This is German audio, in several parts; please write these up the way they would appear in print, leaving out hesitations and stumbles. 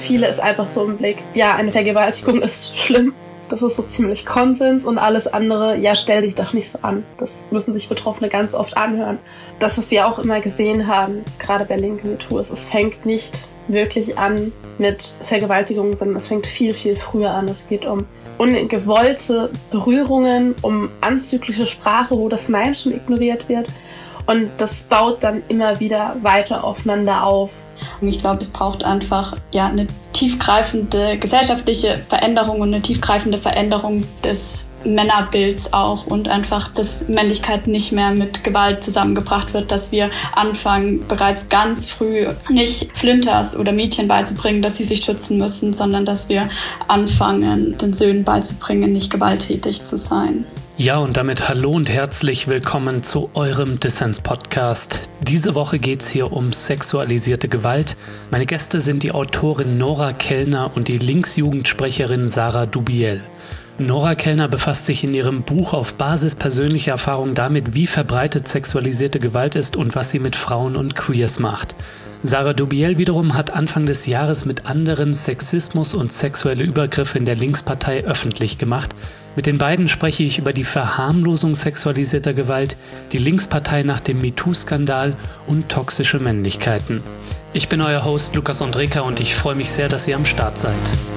viele ist einfach so im Blick, ja, eine Vergewaltigung ist schlimm. Das ist so ziemlich Konsens und alles andere, ja, stell dich doch nicht so an. Das müssen sich Betroffene ganz oft anhören. Das, was wir auch immer gesehen haben, jetzt gerade bei linken MeToo, es fängt nicht wirklich an mit Vergewaltigungen, sondern es fängt viel, viel früher an. Es geht um ungewollte Berührungen, um anzügliche Sprache, wo das Nein schon ignoriert wird. Und das baut dann immer wieder weiter aufeinander auf. Und ich glaube, es braucht einfach eine tiefgreifende gesellschaftliche Veränderung und eine tiefgreifende Veränderung des Männerbilds auch und einfach, dass Männlichkeit nicht mehr mit Gewalt zusammengebracht wird, dass wir anfangen, bereits ganz früh nicht Flinters oder Mädchen beizubringen, dass sie sich schützen müssen, sondern dass wir anfangen, den Söhnen beizubringen, nicht gewalttätig zu sein. Ja, und damit hallo und herzlich willkommen zu eurem Dissens-Podcast. Diese Woche geht's hier um sexualisierte Gewalt. Meine Gäste sind die Autorin Nora Kellner und die Linksjugendsprecherin Sarah Dubiel. Nora Kellner befasst sich in ihrem Buch auf Basis persönlicher Erfahrung damit, wie verbreitet sexualisierte Gewalt ist und was sie mit Frauen und Queers macht. Sarah Dubiel wiederum hat Anfang des Jahres mit anderen Sexismus und sexuelle Übergriffe in der Linkspartei öffentlich gemacht. Mit den beiden spreche ich über die Verharmlosung sexualisierter Gewalt, die Linkspartei nach dem MeToo-Skandal und toxische Männlichkeiten. Ich bin euer Host Lukas Ondreka und ich freue mich sehr, dass ihr am Start seid.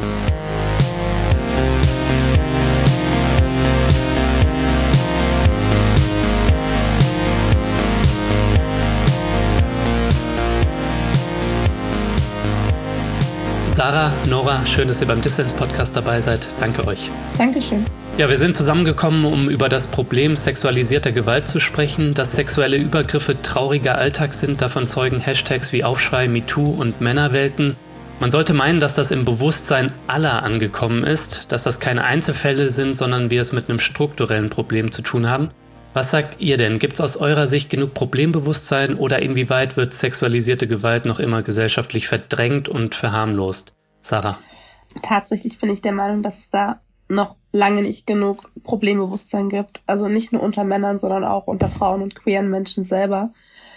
Sarah, Nora, schön, dass ihr beim Dissens-Podcast dabei seid. Danke euch. Dankeschön. Ja, wir sind zusammengekommen, um über das Problem sexualisierter Gewalt zu sprechen. Dass sexuelle Übergriffe trauriger Alltag sind, davon zeugen Hashtags wie Aufschrei, MeToo und Männerwelten. Man sollte meinen, dass das im Bewusstsein aller angekommen ist, dass das keine Einzelfälle sind, sondern wir es mit einem strukturellen Problem zu tun haben. Was sagt ihr denn? Gibt es aus eurer Sicht genug Problembewusstsein oder inwieweit wird sexualisierte Gewalt noch immer gesellschaftlich verdrängt und verharmlost? Sarah? Tatsächlich bin ich der Meinung, dass es da noch lange nicht genug Problembewusstsein gibt. Also nicht nur unter Männern, sondern auch unter Frauen und queeren Menschen selber.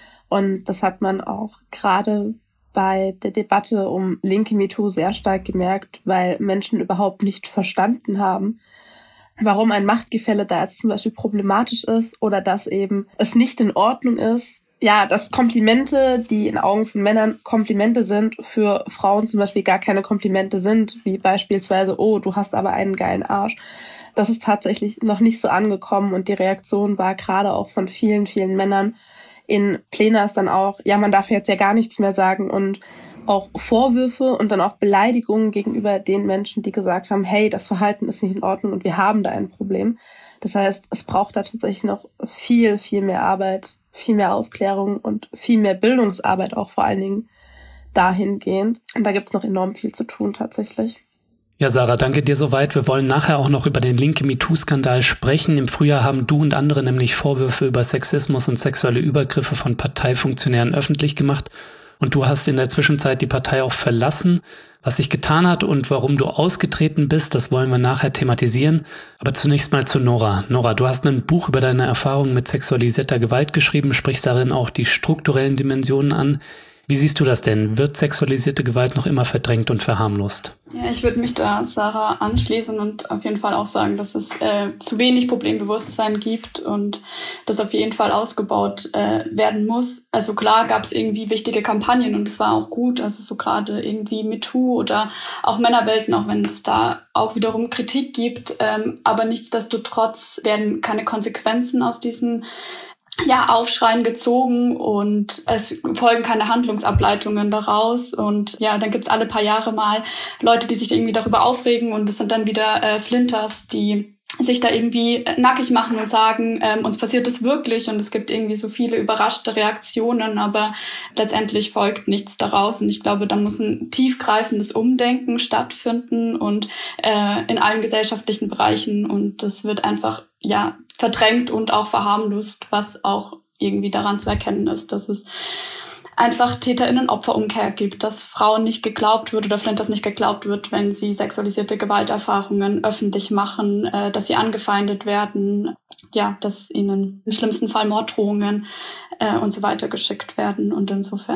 Und das hat man auch gerade bei der Debatte um linke MeToo sehr stark gemerkt, weil Menschen überhaupt nicht verstanden haben, warum ein Machtgefälle da jetzt zum Beispiel problematisch ist oder dass eben es nicht in Ordnung ist. Ja, dass Komplimente, die in Augen von Männern Komplimente sind, für Frauen zum Beispiel gar keine Komplimente sind, wie beispielsweise, oh, du hast aber einen geilen Arsch. Das ist tatsächlich noch nicht so angekommen und die Reaktion war gerade auch von vielen, vielen Männern in Plenas dann auch, ja, man darf jetzt ja gar nichts mehr sagen und auch Vorwürfe und dann auch Beleidigungen gegenüber den Menschen, die gesagt haben, hey, das Verhalten ist nicht in Ordnung und wir haben da ein Problem. Das heißt, es braucht da tatsächlich noch viel, viel mehr Arbeit, viel mehr Aufklärung und viel mehr Bildungsarbeit auch vor allen Dingen dahingehend. Und da gibt's noch enorm viel zu tun tatsächlich. Ja, Sarah, danke dir soweit. Wir wollen nachher auch noch über den linken MeToo-Skandal sprechen. Im Frühjahr haben du und andere nämlich Vorwürfe über Sexismus und sexuelle Übergriffe von Parteifunktionären öffentlich gemacht. Und du hast in der Zwischenzeit die Partei auch verlassen. Was sich getan hat und warum du ausgetreten bist, das wollen wir nachher thematisieren. Aber zunächst mal zu Nora. Nora, du hast ein Buch über deine Erfahrungen mit sexualisierter Gewalt geschrieben, sprichst darin auch die strukturellen Dimensionen an. Wie siehst du das denn? Wird sexualisierte Gewalt noch immer verdrängt und verharmlost? Ja, ich würde mich da Sarah anschließen und auf jeden Fall auch sagen, dass es zu wenig Problembewusstsein gibt und das auf jeden Fall ausgebaut werden muss. Also klar gab es irgendwie wichtige Kampagnen und es war auch gut, also so gerade irgendwie MeToo oder auch Männerwelten, auch wenn es da auch wiederum Kritik gibt. Aber nichtsdestotrotz werden keine Konsequenzen aus diesen Aufschreien gezogen und es folgen keine Handlungsableitungen daraus und ja, dann gibt's alle paar Jahre mal Leute, die sich irgendwie darüber aufregen und es sind dann wieder Flinters, die sich da irgendwie nackig machen und sagen, uns passiert das wirklich und es gibt irgendwie so viele überraschte Reaktionen, aber letztendlich folgt nichts daraus und ich glaube, da muss ein tiefgreifendes Umdenken stattfinden und in allen gesellschaftlichen Bereichen und das wird einfach verdrängt und auch verharmlost, was auch irgendwie daran zu erkennen ist, dass es einfach TäterInnen-Opferumkehr gibt, dass Frauen nicht geglaubt wird oder Flinters nicht geglaubt wird, wenn sie sexualisierte Gewalterfahrungen öffentlich machen, dass sie angefeindet werden, dass ihnen im schlimmsten Fall Morddrohungen und so weiter geschickt werden. Und insofern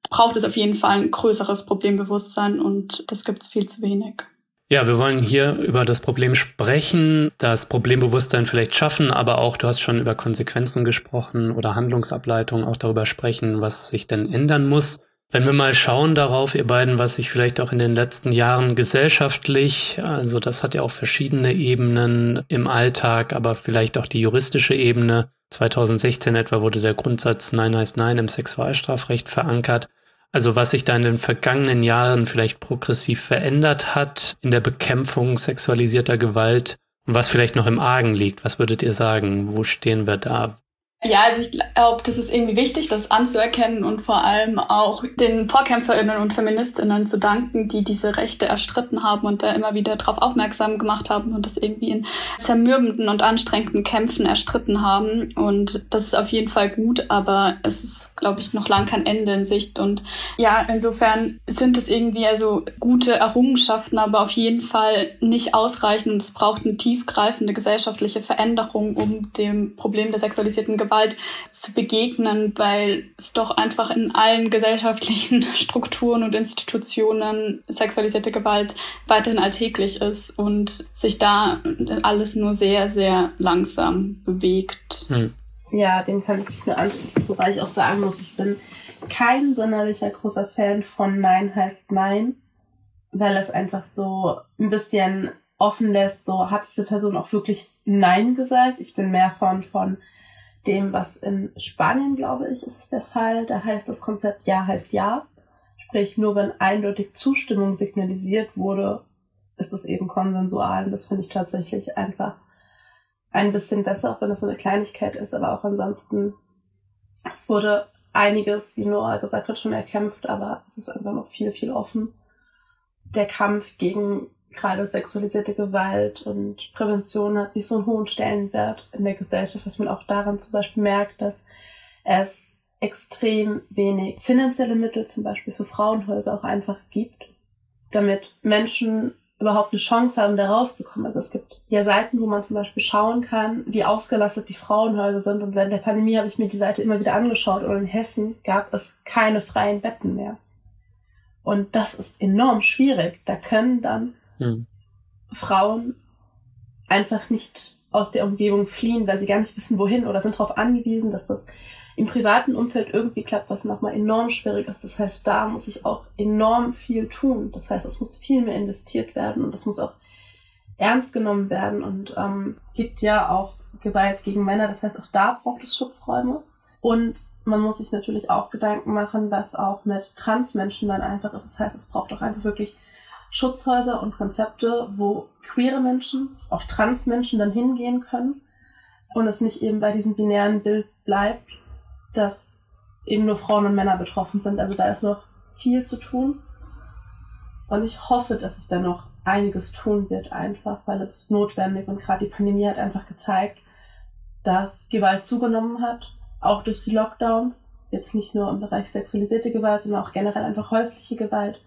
braucht es auf jeden Fall ein größeres Problembewusstsein und das gibt es viel zu wenig. Ja, wir wollen hier über das Problem sprechen, das Problembewusstsein vielleicht schaffen, aber auch, du hast schon über Konsequenzen gesprochen oder Handlungsableitungen, auch darüber sprechen, was sich denn ändern muss. Wenn wir mal schauen darauf, ihr beiden, was sich vielleicht auch in den letzten Jahren gesellschaftlich, also das hat ja auch verschiedene Ebenen im Alltag, aber vielleicht auch die juristische Ebene. 2016 etwa wurde der Grundsatz Nein heißt Nein im Sexualstrafrecht verankert. Also was sich da in den vergangenen Jahren vielleicht progressiv verändert hat in der Bekämpfung sexualisierter Gewalt und was vielleicht noch im Argen liegt. Was würdet ihr sagen? Wo stehen wir da? Ja, also ich glaube, das ist irgendwie wichtig, das anzuerkennen und vor allem auch den VorkämpferInnen und FeministInnen zu danken, die diese Rechte erstritten haben und da immer wieder darauf aufmerksam gemacht haben und das irgendwie in zermürbenden und anstrengenden Kämpfen erstritten haben. Und das ist auf jeden Fall gut, aber es ist, glaube ich, noch lang kein Ende in Sicht. Und ja, insofern sind es irgendwie also gute Errungenschaften, aber auf jeden Fall nicht ausreichend. Und es braucht eine tiefgreifende gesellschaftliche Veränderung, um dem Problem der sexualisierten Gewalt zu begegnen, weil es doch einfach in allen gesellschaftlichen Strukturen und Institutionen sexualisierte Gewalt weiterhin alltäglich ist und sich da alles nur sehr, sehr langsam bewegt. Ja, dem kann ich mich nur anschließen, wobei ich auch sagen muss, ich bin kein sonderlicher großer Fan von Nein heißt Nein, weil es einfach so ein bisschen offen lässt, so hat diese Person auch wirklich Nein gesagt. Ich bin mehr von dem, was in Spanien, glaube ich, ist es der Fall. Da heißt das Konzept Ja heißt Ja. Sprich, nur wenn eindeutig Zustimmung signalisiert wurde, ist es eben konsensual. Und das finde ich tatsächlich einfach ein bisschen besser, auch wenn es so eine Kleinigkeit ist. Aber auch ansonsten, es wurde einiges, wie Nora gesagt hat, schon erkämpft, aber es ist einfach noch viel, viel offen. Der Kampf gegen gerade sexualisierte Gewalt und Prävention hat nicht so einen hohen Stellenwert in der Gesellschaft, was man auch daran zum Beispiel merkt, dass es extrem wenig finanzielle Mittel zum Beispiel für Frauenhäuser auch einfach gibt, damit Menschen überhaupt eine Chance haben, da rauszukommen. Also es gibt ja Seiten, wo man zum Beispiel schauen kann, wie ausgelastet die Frauenhäuser sind, und während der Pandemie habe ich mir die Seite immer wieder angeschaut und in Hessen gab es keine freien Betten mehr. Und das ist enorm schwierig. Da können dann Frauen einfach nicht aus der Umgebung fliehen, weil sie gar nicht wissen, wohin, oder sind darauf angewiesen, dass das im privaten Umfeld irgendwie klappt, was nochmal enorm schwierig ist. Das heißt, da muss ich auch enorm viel tun. Das heißt, es muss viel mehr investiert werden und es muss auch ernst genommen werden. Und gibt ja auch Gewalt gegen Männer. Das heißt, auch da braucht es Schutzräume. Und man muss sich natürlich auch Gedanken machen, was auch mit Transmenschen dann einfach ist. Das heißt, es braucht auch einfach wirklich Schutzhäuser und Konzepte, wo queere Menschen, auch Transmenschen dann hingehen können und es nicht eben bei diesem binären Bild bleibt, dass eben nur Frauen und Männer betroffen sind. Also da ist noch viel zu tun und ich hoffe, dass sich da noch einiges tun wird einfach, weil es ist notwendig, und gerade die Pandemie hat einfach gezeigt, dass Gewalt zugenommen hat, auch durch die Lockdowns, jetzt nicht nur im Bereich sexualisierte Gewalt, sondern auch generell einfach häusliche Gewalt.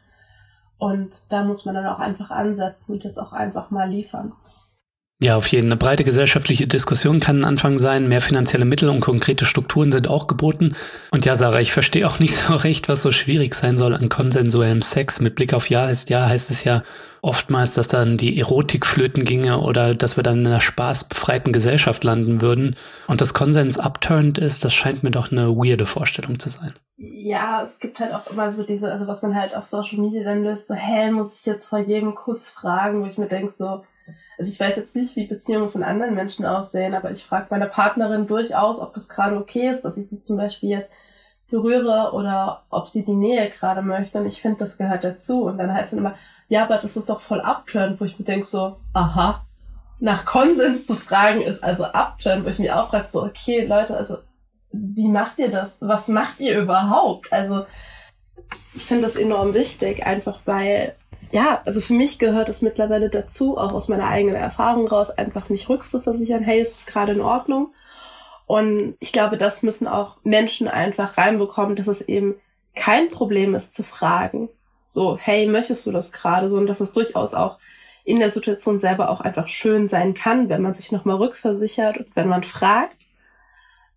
Und da muss man dann auch einfach ansetzen und jetzt auch einfach mal liefern. Ja, auf jeden Fall. Eine breite gesellschaftliche Diskussion kann ein Anfang sein. Mehr finanzielle Mittel und konkrete Strukturen sind auch geboten. Und ja, Sarah, ich verstehe auch nicht so recht, was so schwierig sein soll an konsensuellem Sex. Mit Blick auf Ja heißt es ja oftmals, dass dann die Erotik flöten ginge oder dass wir dann in einer spaßbefreiten Gesellschaft landen würden. Und dass Konsens upturned ist, das scheint mir doch eine weirde Vorstellung zu sein. Ja, es gibt halt auch immer so diese, also was man halt auf Social Media dann löst, so, muss ich jetzt vor jedem Kuss fragen, wo ich mir denke so, also ich weiß jetzt nicht, wie Beziehungen von anderen Menschen aussehen, aber ich frage meine Partnerin durchaus, ob es gerade okay ist, dass ich sie zum Beispiel jetzt berühre oder ob sie die Nähe gerade möchte, und ich finde, das gehört dazu. Und dann heißt es immer, ja, aber das ist doch voll upturned, wo ich mir denke so, aha, nach Konsens zu fragen ist also upturned, wo ich mich auch frage so, okay, Leute, also wie macht ihr das? Was macht ihr überhaupt? Also ich finde das enorm wichtig, einfach weil, ja, also für mich gehört es mittlerweile dazu, auch aus meiner eigenen Erfahrung raus, einfach mich rückzuversichern, hey, ist es gerade in Ordnung? Und ich glaube, das müssen auch Menschen einfach reinbekommen, dass es eben kein Problem ist zu fragen, so, hey, möchtest du das gerade? So, und dass es durchaus auch in der Situation selber auch einfach schön sein kann, wenn man sich nochmal rückversichert und wenn man fragt.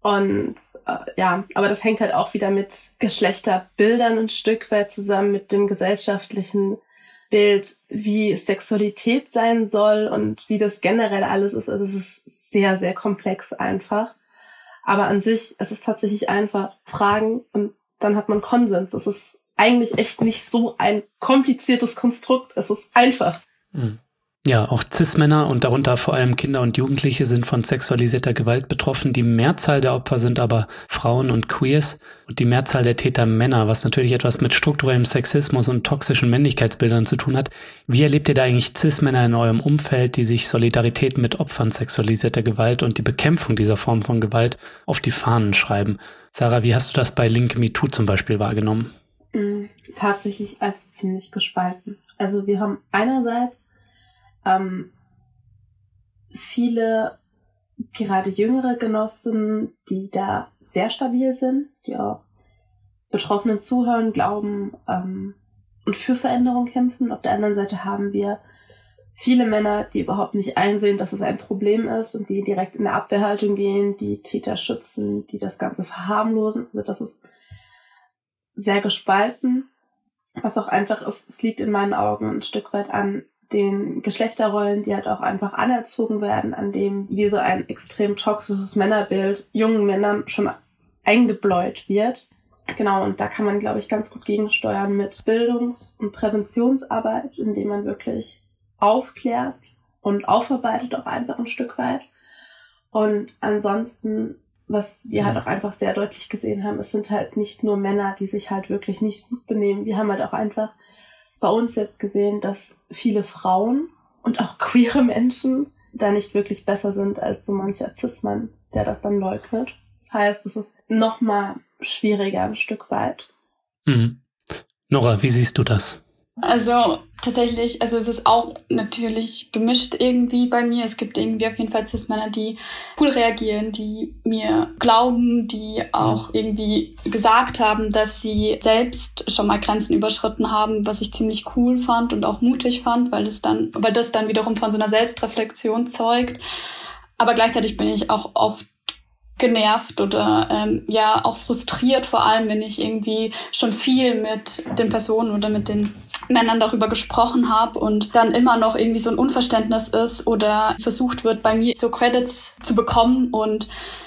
Und aber das hängt halt auch wieder mit Geschlechterbildern ein Stück weit zusammen, mit dem gesellschaftlichen Bild, wie Sexualität sein soll und wie das generell alles ist. Also es ist sehr, sehr komplex einfach. Aber an sich, es ist tatsächlich einfach Fragen und dann hat man Konsens. Es ist eigentlich echt nicht so ein kompliziertes Konstrukt. Es ist einfach. Ja, auch Cis-Männer und darunter vor allem Kinder und Jugendliche sind von sexualisierter Gewalt betroffen. Die Mehrzahl der Opfer sind aber Frauen und Queers und die Mehrzahl der Täter Männer, was natürlich etwas mit strukturellem Sexismus und toxischen Männlichkeitsbildern zu tun hat. Wie erlebt ihr da eigentlich Cis-Männer in eurem Umfeld, die sich Solidarität mit Opfern sexualisierter Gewalt und die Bekämpfung dieser Form von Gewalt auf die Fahnen schreiben? Sarah, wie hast du das bei Link Me Too zum Beispiel wahrgenommen? Tatsächlich als ziemlich gespalten. Also wir haben einerseits viele, gerade jüngere Genossen, die da sehr stabil sind, die auch Betroffenen zuhören, glauben und für Veränderung kämpfen. Auf der anderen Seite haben wir viele Männer, die überhaupt nicht einsehen, dass es ein Problem ist und die direkt in eine Abwehrhaltung gehen, die Täter schützen, die das Ganze verharmlosen. Also das ist sehr gespalten. Was auch einfach ist, es liegt in meinen Augen ein Stück weit an den Geschlechterrollen, die halt auch einfach anerzogen werden, an dem wie so ein extrem toxisches Männerbild jungen Männern schon eingebläut wird. Genau, und da kann man, glaube ich, ganz gut gegensteuern mit Bildungs- und Präventionsarbeit, indem man wirklich aufklärt und aufarbeitet auch einfach ein Stück weit. Und ansonsten, was wir halt auch einfach sehr deutlich gesehen haben, es sind halt nicht nur Männer, die sich halt wirklich nicht gut benehmen. Wir haben halt auch einfach bei uns jetzt gesehen, dass viele Frauen und auch queere Menschen da nicht wirklich besser sind als so mancher Cis-Mann, der das dann leugnet. Das heißt, es ist noch mal schwieriger ein Stück weit. Nora, wie siehst du das? Also tatsächlich, es ist auch natürlich gemischt irgendwie bei mir. Es gibt irgendwie auf jeden Fall Cis-Männer, die cool reagieren, die mir glauben, die auch irgendwie gesagt haben, dass sie selbst schon mal Grenzen überschritten haben, was ich ziemlich cool fand und auch mutig fand, weil das dann wiederum von so einer Selbstreflexion zeugt. Aber gleichzeitig bin ich auch oft genervt oder auch frustriert, vor allem wenn ich irgendwie schon viel mit den Personen oder mit den Männern darüber gesprochen habe und dann immer noch irgendwie so ein Unverständnis ist oder versucht wird, bei mir so Credits zu bekommen und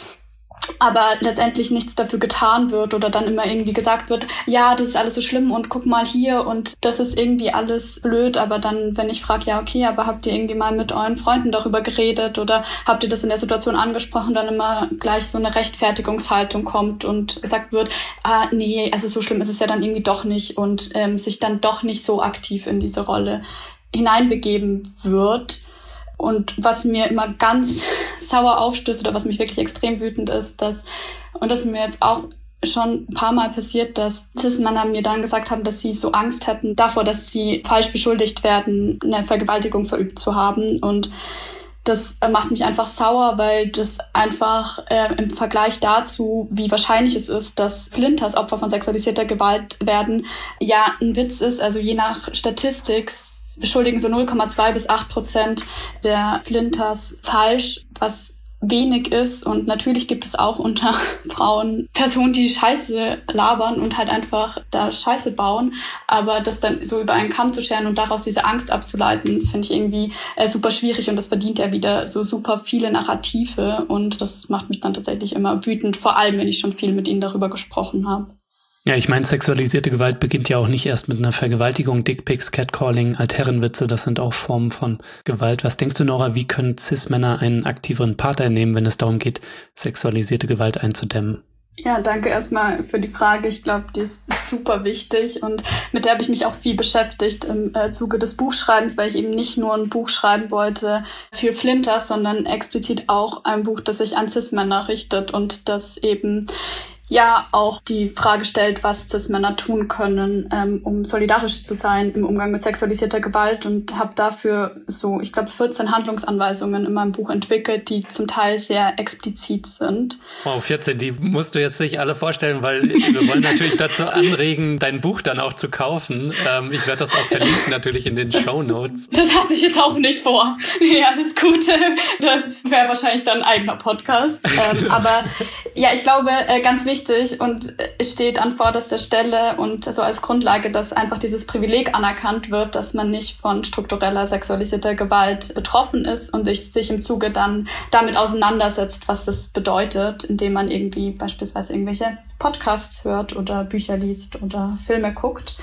aber letztendlich nichts dafür getan wird oder dann immer irgendwie gesagt wird, ja, das ist alles so schlimm und guck mal hier und das ist irgendwie alles blöd, aber dann, wenn ich frage, ja, okay, aber habt ihr irgendwie mal mit euren Freunden darüber geredet oder habt ihr das in der Situation angesprochen, dann immer gleich so eine Rechtfertigungshaltung kommt und gesagt wird, nee, also so schlimm ist es ja dann irgendwie doch nicht und sich dann doch nicht so aktiv in diese Rolle hineinbegeben wird. Und was mir immer ganz sauer aufstößt oder was mich wirklich extrem wütend ist, und das ist mir jetzt auch schon ein paar Mal passiert, dass Cis-Männer mir dann gesagt haben, dass sie so Angst hätten davor, dass sie falsch beschuldigt werden, eine Vergewaltigung verübt zu haben. Und das macht mich einfach sauer, weil das einfach im Vergleich dazu, wie wahrscheinlich es ist, dass Flinters Opfer von sexualisierter Gewalt werden, ja ein Witz ist. Also je nach Statistik beschuldigen so 0,2 bis 8% der Flinters falsch, was wenig ist. Und natürlich gibt es auch unter Frauen Personen, die Scheiße labern und halt einfach da Scheiße bauen. Aber das dann so über einen Kamm zu scheren und daraus diese Angst abzuleiten, finde ich irgendwie super schwierig. Und das verdient ja wieder so super viele Narrative. Und das macht mich dann tatsächlich immer wütend, vor allem, wenn ich schon viel mit ihnen darüber gesprochen habe. Ja, ich meine, sexualisierte Gewalt beginnt ja auch nicht erst mit einer Vergewaltigung, Dickpics, Catcalling, Altherrenwitze, das sind auch Formen von Gewalt. Was denkst du, Nora, wie können Cis-Männer einen aktiveren Part einnehmen, wenn es darum geht, sexualisierte Gewalt einzudämmen? Ja, danke erstmal für die Frage. Ich glaube, die ist super wichtig und mit der habe ich mich auch viel beschäftigt im Zuge des Buchschreibens, weil ich eben nicht nur ein Buch schreiben wollte für Flinters, sondern explizit auch ein Buch, das sich an Cis-Männer richtet und das eben ja auch die Frage stellt, was Cis-Männer tun können, um solidarisch zu sein im Umgang mit sexualisierter Gewalt und habe dafür so, ich glaube, 14 Handlungsanweisungen in meinem Buch entwickelt, die zum Teil sehr explizit sind. Wow, 14, die musst du jetzt nicht alle vorstellen, weil wir wollen natürlich dazu anregen, dein Buch dann auch zu kaufen. Ich werde das auch verlinken natürlich in den Shownotes. Das hatte ich jetzt auch nicht vor. Ja, das Gute, das wäre wahrscheinlich dann ein eigener Podcast. Aber Ja, ich glaube, ganz wichtig und steht an vorderster Stelle und so als Grundlage, dass einfach dieses Privileg anerkannt wird, dass man nicht von struktureller sexualisierter Gewalt betroffen ist und sich im Zuge dann damit auseinandersetzt, was das bedeutet, indem man irgendwie beispielsweise irgendwelche Podcasts hört oder Bücher liest oder Filme guckt.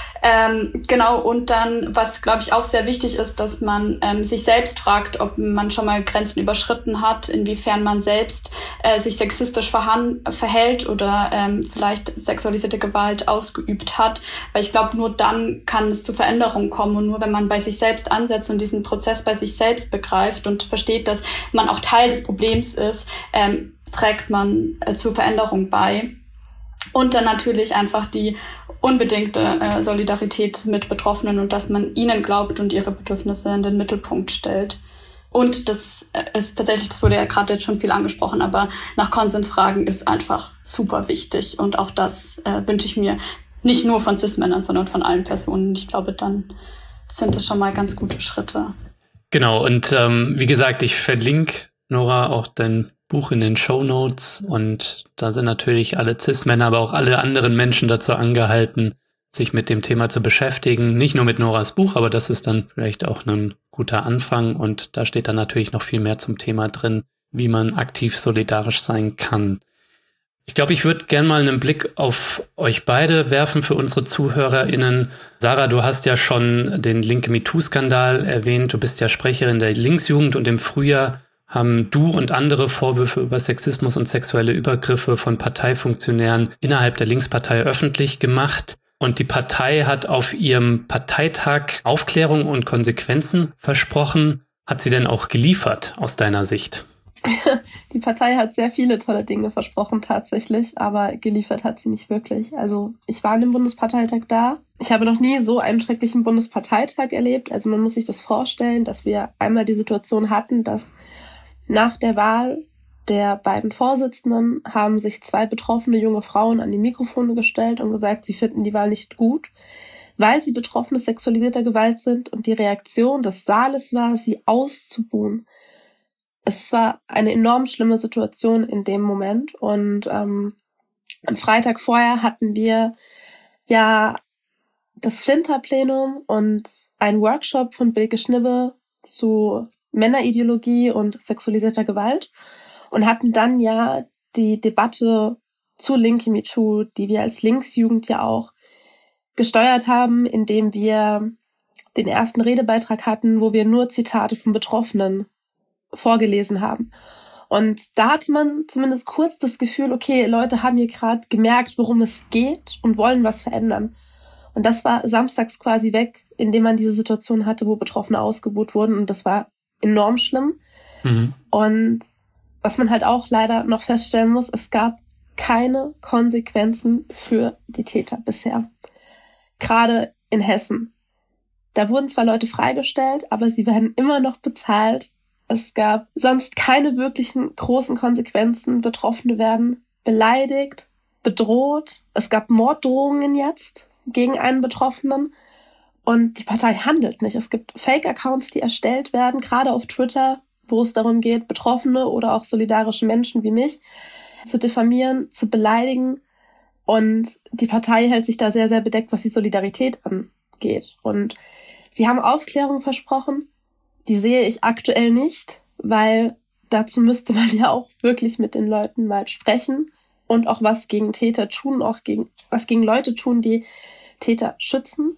Genau, und dann, was glaube ich auch sehr wichtig ist, dass man sich selbst fragt, ob man schon mal Grenzen überschritten hat, inwiefern man selbst sich sexistisch verhält oder vielleicht sexualisierte Gewalt ausgeübt hat. Weil ich glaube, nur dann kann es zu Veränderungen kommen und nur wenn man bei sich selbst ansetzt und diesen Prozess bei sich selbst begreift und versteht, dass man auch Teil des Problems ist, trägt man zur Veränderung bei. Und dann natürlich einfach die unbedingte Solidarität mit Betroffenen und dass man ihnen glaubt und ihre Bedürfnisse in den Mittelpunkt stellt. Und das ist tatsächlich, das wurde ja gerade jetzt schon viel angesprochen, aber nach Konsens fragen ist einfach super wichtig. Und auch das wünsche ich mir nicht nur von Cis-Männern, sondern von allen Personen. Ich glaube, dann sind das schon mal ganz gute Schritte. Genau, und wie gesagt, ich verlinke, Nora, auch dein Buch in den Shownotes und da sind natürlich alle Cis-Männer, aber auch alle anderen Menschen dazu angehalten, sich mit dem Thema zu beschäftigen. Nicht nur mit Noras Buch, aber das ist dann vielleicht auch ein guter Anfang und da steht dann natürlich noch viel mehr zum Thema drin, wie man aktiv solidarisch sein kann. Ich glaube, ich würde gerne mal einen Blick auf euch beide werfen für unsere ZuhörerInnen. Sarah, du hast ja schon den Linke MeToo-Skandal erwähnt. Du bist ja Sprecherin der Linksjugend und im Frühjahr haben du und andere Vorwürfe über Sexismus und sexuelle Übergriffe von Parteifunktionären innerhalb der Linkspartei öffentlich gemacht. Und die Partei hat auf ihrem Parteitag Aufklärung und Konsequenzen versprochen. Hat sie denn auch geliefert aus deiner Sicht? Die Partei hat sehr viele tolle Dinge versprochen tatsächlich, aber geliefert hat sie nicht wirklich. Also ich war an dem Bundesparteitag da. Ich habe noch nie so einen schrecklichen Bundesparteitag erlebt. Also man muss sich das vorstellen, dass wir einmal die Situation hatten, dass nach der Wahl der beiden Vorsitzenden haben sich 2 betroffene junge Frauen an die Mikrofone gestellt und gesagt, sie finden die Wahl nicht gut, weil sie Betroffene sexualisierter Gewalt sind und die Reaktion des Saales war, sie auszubuhen. Es war eine enorm schlimme Situation in dem Moment und am Freitag vorher hatten wir ja das Flinter-Plenum und einen Workshop von Bilge Schnibbe zu Männerideologie und sexualisierter Gewalt und hatten dann ja die Debatte zu Linke MeToo, die wir als Linksjugend ja auch gesteuert haben, indem wir den ersten Redebeitrag hatten, wo wir nur Zitate von Betroffenen vorgelesen haben. Und da hatte man zumindest kurz das Gefühl, okay, Leute haben hier gerade gemerkt, worum es geht und wollen was verändern. Und das war samstags quasi weg, indem man diese Situation hatte, wo Betroffene ausgebuht wurden und das war enorm schlimm. Mhm. Und was man halt auch leider noch feststellen muss, es gab keine Konsequenzen für die Täter bisher. Gerade in Hessen. Da wurden zwar Leute freigestellt, aber sie werden immer noch bezahlt. Es gab sonst keine wirklichen großen Konsequenzen. Betroffene werden beleidigt, bedroht. Es gab Morddrohungen jetzt gegen einen Betroffenen. Und die Partei handelt nicht. Es gibt Fake-Accounts, die erstellt werden, gerade auf Twitter, wo es darum geht, Betroffene oder auch solidarische Menschen wie mich zu diffamieren, zu beleidigen. Und die Partei hält sich da sehr, sehr bedeckt, was die Solidarität angeht. Und sie haben Aufklärung versprochen. Die sehe ich aktuell nicht, weil dazu müsste man ja auch wirklich mit den Leuten mal sprechen und auch was gegen Täter tun, was gegen Leute tun, die Täter schützen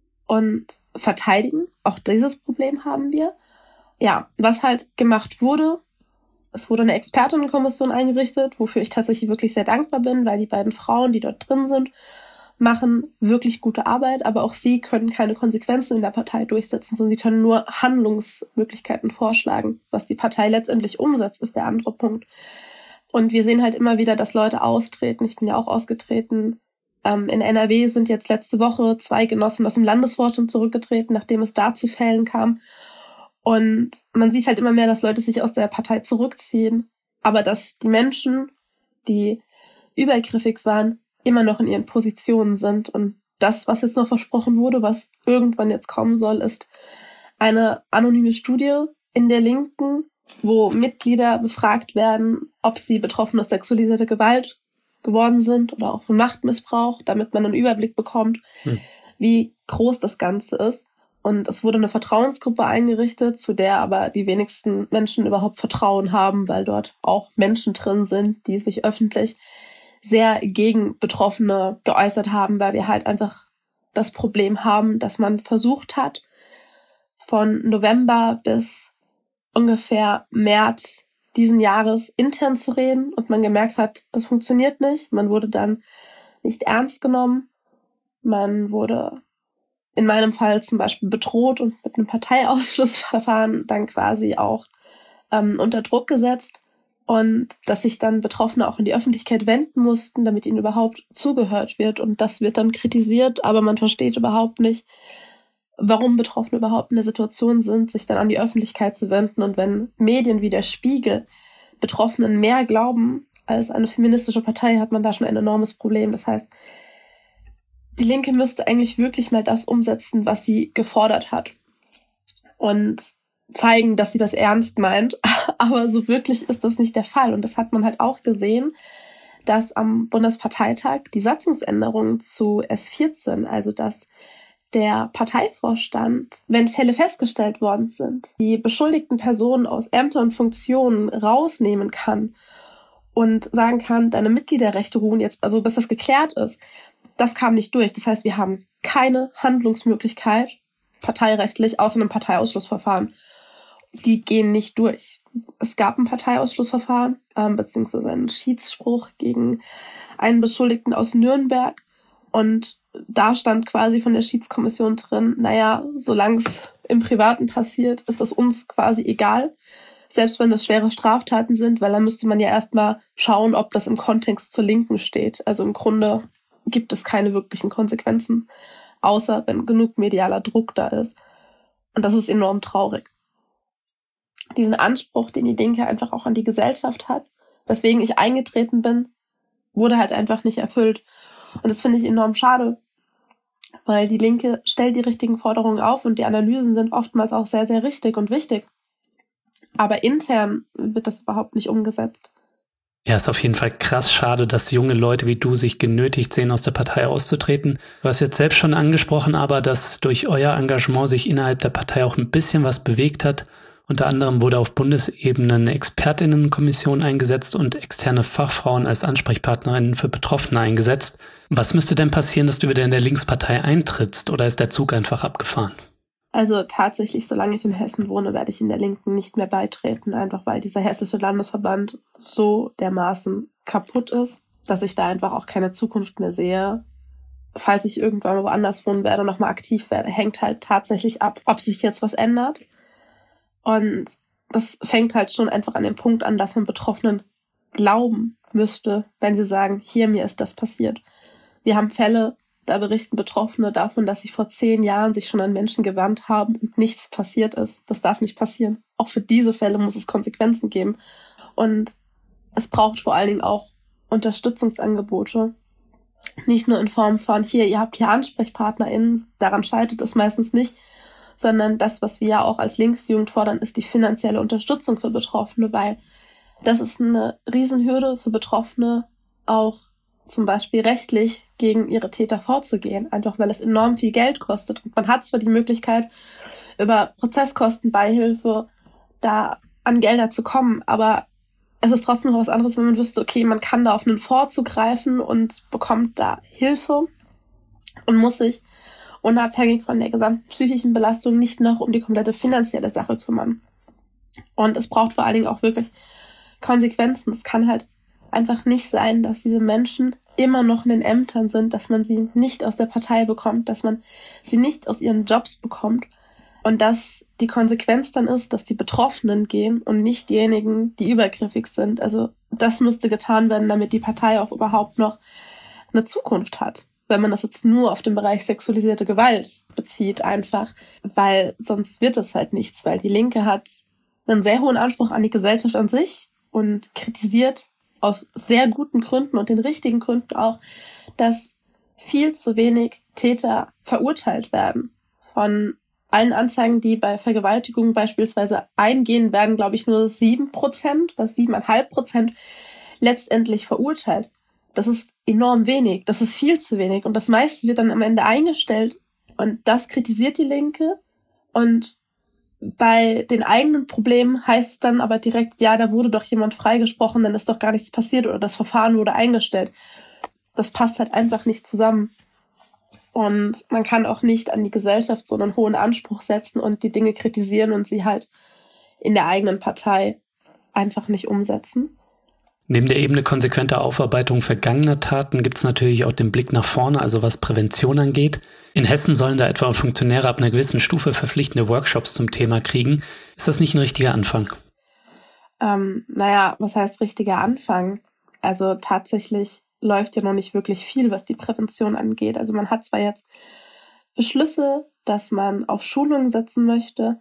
und verteidigen. Auch dieses Problem haben wir. Ja, was halt gemacht wurde, es wurde eine Expertinnenkommission eingerichtet, wofür ich tatsächlich wirklich sehr dankbar bin, weil die beiden Frauen, die dort drin sind, machen wirklich gute Arbeit, aber auch sie können keine Konsequenzen in der Partei durchsetzen, sondern sie können nur Handlungsmöglichkeiten vorschlagen. Was die Partei letztendlich umsetzt, ist der andere Punkt. Und wir sehen halt immer wieder, dass Leute austreten. Ich bin ja auch ausgetreten. In NRW sind jetzt letzte Woche 2 Genossen aus dem Landesvorstand zurückgetreten, nachdem es da zu Fällen kam. Und man sieht halt immer mehr, dass Leute sich aus der Partei zurückziehen, aber dass die Menschen, die übergriffig waren, immer noch in ihren Positionen sind. Und das, was jetzt noch versprochen wurde, was irgendwann jetzt kommen soll, ist eine anonyme Studie in der Linken, wo Mitglieder befragt werden, ob sie betroffen aus sexualisierter Gewalt geworden sind oder auch von Machtmissbrauch, damit man einen Überblick bekommt, wie groß das Ganze ist. Und es wurde eine Vertrauensgruppe eingerichtet, zu der aber die wenigsten Menschen überhaupt Vertrauen haben, weil dort auch Menschen drin sind, die sich öffentlich sehr gegen Betroffene geäußert haben, weil wir halt einfach das Problem haben, dass man versucht hat, von November bis ungefähr März diesen Jahres intern zu reden und man gemerkt hat, das funktioniert nicht. Man wurde dann nicht ernst genommen. Man wurde in meinem Fall zum Beispiel bedroht und mit einem Parteiausschlussverfahren dann quasi auch unter Druck gesetzt und dass sich dann Betroffene auch in die Öffentlichkeit wenden mussten, damit ihnen überhaupt zugehört wird. Und das wird dann kritisiert, aber man versteht überhaupt nicht, warum Betroffene überhaupt in der Situation sind, sich dann an die Öffentlichkeit zu wenden. Und wenn Medien wie der Spiegel Betroffenen mehr glauben als eine feministische Partei, hat man da schon ein enormes Problem. Das heißt, die Linke müsste eigentlich wirklich mal das umsetzen, was sie gefordert hat und zeigen, dass sie das ernst meint. Aber so wirklich ist das nicht der Fall. Und das hat man halt auch gesehen, dass am Bundesparteitag die Satzungsänderung zu S14, also dass der Parteivorstand, wenn Fälle festgestellt worden sind, die beschuldigten Personen aus Ämtern und Funktionen rausnehmen kann und sagen kann, deine Mitgliederrechte ruhen jetzt, also bis das geklärt ist. Das kam nicht durch. Das heißt, wir haben keine Handlungsmöglichkeit parteirechtlich außer einem Parteiausschlussverfahren. Die gehen nicht durch. Es gab ein Parteiausschlussverfahren, beziehungsweise einen Schiedsspruch gegen einen Beschuldigten aus Nürnberg. Und da stand quasi von der Schiedskommission drin, naja, solange es im Privaten passiert, ist das uns quasi egal. Selbst wenn das schwere Straftaten sind, weil dann müsste man ja erstmal schauen, ob das im Kontext zur Linken steht. Also im Grunde gibt es keine wirklichen Konsequenzen, außer wenn genug medialer Druck da ist. Und das ist enorm traurig. Diesen Anspruch, den die Linke einfach auch an die Gesellschaft hat, weswegen ich eingetreten bin, wurde halt einfach nicht erfüllt. Und das finde ich enorm schade, weil die Linke stellt die richtigen Forderungen auf und die Analysen sind oftmals auch sehr, sehr richtig und wichtig. Aber intern wird das überhaupt nicht umgesetzt. Ja, ist auf jeden Fall krass schade, dass junge Leute wie du sich genötigt sehen, aus der Partei auszutreten. Du hast jetzt selbst schon angesprochen, aber dass durch euer Engagement sich innerhalb der Partei auch ein bisschen was bewegt hat. Unter anderem wurde auf Bundesebene eine Expertinnenkommission eingesetzt und externe Fachfrauen als Ansprechpartnerinnen für Betroffene eingesetzt. Was müsste denn passieren, dass du wieder in der Linkspartei eintrittst, oder ist der Zug einfach abgefahren? Also tatsächlich, solange ich in Hessen wohne, werde ich in der Linken nicht mehr beitreten, einfach weil dieser hessische Landesverband so dermaßen kaputt ist, dass ich da einfach auch keine Zukunft mehr sehe. Falls ich irgendwann woanders wohnen werde und nochmal aktiv werde, hängt halt tatsächlich ab, ob sich jetzt was ändert. Und das fängt halt schon einfach an dem Punkt an, dass man Betroffenen glauben müsste, wenn sie sagen, hier, mir ist das passiert. Wir haben Fälle, da berichten Betroffene davon, dass sie vor 10 Jahren sich schon an Menschen gewandt haben und nichts passiert ist. Das darf nicht passieren. Auch für diese Fälle muss es Konsequenzen geben. Und es braucht vor allen Dingen auch Unterstützungsangebote. Nicht nur in Form von, hier, ihr habt hier AnsprechpartnerInnen, daran scheitert es meistens nicht, sondern das, was wir ja auch als Linksjugend fordern, ist die finanzielle Unterstützung für Betroffene, weil das ist eine Riesenhürde für Betroffene, auch zum Beispiel rechtlich gegen ihre Täter vorzugehen, einfach weil es enorm viel Geld kostet. Und man hat zwar die Möglichkeit, über Prozesskostenbeihilfe da an Gelder zu kommen, aber es ist trotzdem noch was anderes, wenn man wüsste, okay, man kann da auf einen Fonds zugreifen und bekommt da Hilfe und muss sich unabhängig von der gesamten psychischen Belastung nicht noch um die komplette finanzielle Sache kümmern. Und es braucht vor allen Dingen auch wirklich Konsequenzen. Es kann halt einfach nicht sein, dass diese Menschen immer noch in den Ämtern sind, dass man sie nicht aus der Partei bekommt, dass man sie nicht aus ihren Jobs bekommt und dass die Konsequenz dann ist, dass die Betroffenen gehen und nicht diejenigen, die übergriffig sind. Also das müsste getan werden, damit die Partei auch überhaupt noch eine Zukunft hat. Wenn man das jetzt nur auf den Bereich sexualisierte Gewalt bezieht einfach, weil sonst wird es halt nichts, weil die Linke hat einen sehr hohen Anspruch an die Gesellschaft an sich und kritisiert aus sehr guten Gründen und den richtigen Gründen auch, dass viel zu wenig Täter verurteilt werden von allen Anzeigen, die bei Vergewaltigung beispielsweise eingehen, werden, glaube ich, nur 7%, was 7,5% letztendlich verurteilt. Das ist enorm wenig. Das ist viel zu wenig. Und das meiste wird dann am Ende eingestellt. Und das kritisiert die Linke. Und bei den eigenen Problemen heißt es dann aber direkt, ja, da wurde doch jemand freigesprochen, dann ist doch gar nichts passiert oder das Verfahren wurde eingestellt. Das passt halt einfach nicht zusammen. Und man kann auch nicht an die Gesellschaft so einen hohen Anspruch setzen und die Dinge kritisieren und sie halt in der eigenen Partei einfach nicht umsetzen. Neben der Ebene konsequenter Aufarbeitung vergangener Taten gibt es natürlich auch den Blick nach vorne, also was Prävention angeht. In Hessen sollen da etwa Funktionäre ab einer gewissen Stufe verpflichtende Workshops zum Thema kriegen. Ist das nicht ein richtiger Anfang? Was heißt richtiger Anfang? Also tatsächlich läuft ja noch nicht wirklich viel, was die Prävention angeht. Also man hat zwar jetzt Beschlüsse, dass man auf Schulungen setzen möchte,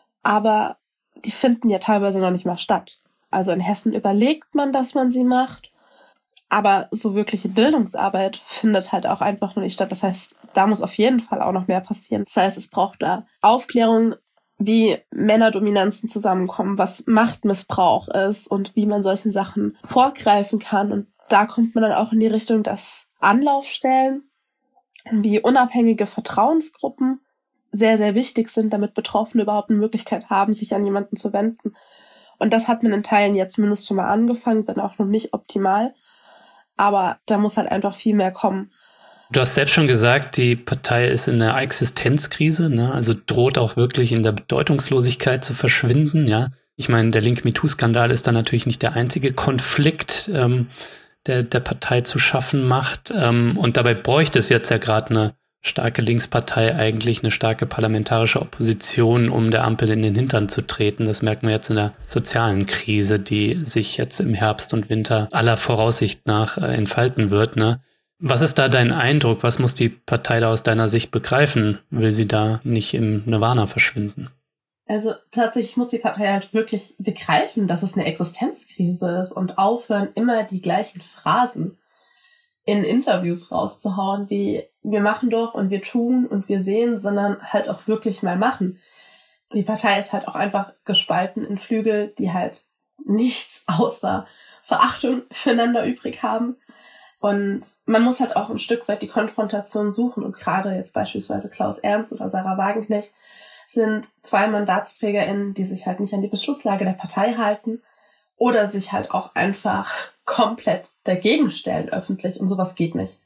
aber die finden ja teilweise noch nicht mal statt. Also in Hessen überlegt man, dass man sie macht, aber so wirkliche Bildungsarbeit findet halt auch einfach noch nicht statt. Das heißt, da muss auf jeden Fall auch noch mehr passieren. Das heißt, es braucht da Aufklärung, wie Männerdominanzen zusammenkommen, was Machtmissbrauch ist und wie man solchen Sachen vorgreifen kann. Und da kommt man dann auch in die Richtung, dass Anlaufstellen wie unabhängige Vertrauensgruppen sehr, sehr wichtig sind, damit Betroffene überhaupt eine Möglichkeit haben, sich an jemanden zu wenden. Und das hat man in Teilen ja zumindest schon mal angefangen, wenn auch noch nicht optimal. Aber da muss halt einfach viel mehr kommen. Du hast selbst schon gesagt, die Partei ist in einer Existenzkrise, ne? Also droht auch wirklich in der Bedeutungslosigkeit zu verschwinden, ja. Ich meine, der Link-MeToo-Skandal ist da natürlich nicht der einzige Konflikt, der Partei zu schaffen macht. Und dabei bräuchte es jetzt ja gerade eine starke Linkspartei, eigentlich eine starke parlamentarische Opposition, um der Ampel in den Hintern zu treten. Das merken wir jetzt in der sozialen Krise, die sich jetzt im Herbst und Winter aller Voraussicht nach entfalten wird, ne? Was ist da dein Eindruck? Was muss die Partei da aus deiner Sicht begreifen? Will sie da nicht im Nirvana verschwinden? Also tatsächlich muss die Partei halt wirklich begreifen, dass es eine Existenzkrise ist und aufhören, immer die gleichen Phrasen in Interviews rauszuhauen, wie wir machen doch und wir tun und wir sehen, sondern halt auch wirklich mal machen. Die Partei ist halt auch einfach gespalten in Flügel, die halt nichts außer Verachtung füreinander übrig haben. Und man muss halt auch ein Stück weit die Konfrontation suchen. Und gerade jetzt beispielsweise Klaus Ernst oder Sarah Wagenknecht sind 2 MandatsträgerInnen, die sich halt nicht an die Beschlusslage der Partei halten oder sich halt auch einfach komplett dagegen stellen öffentlich. Und sowas geht nicht.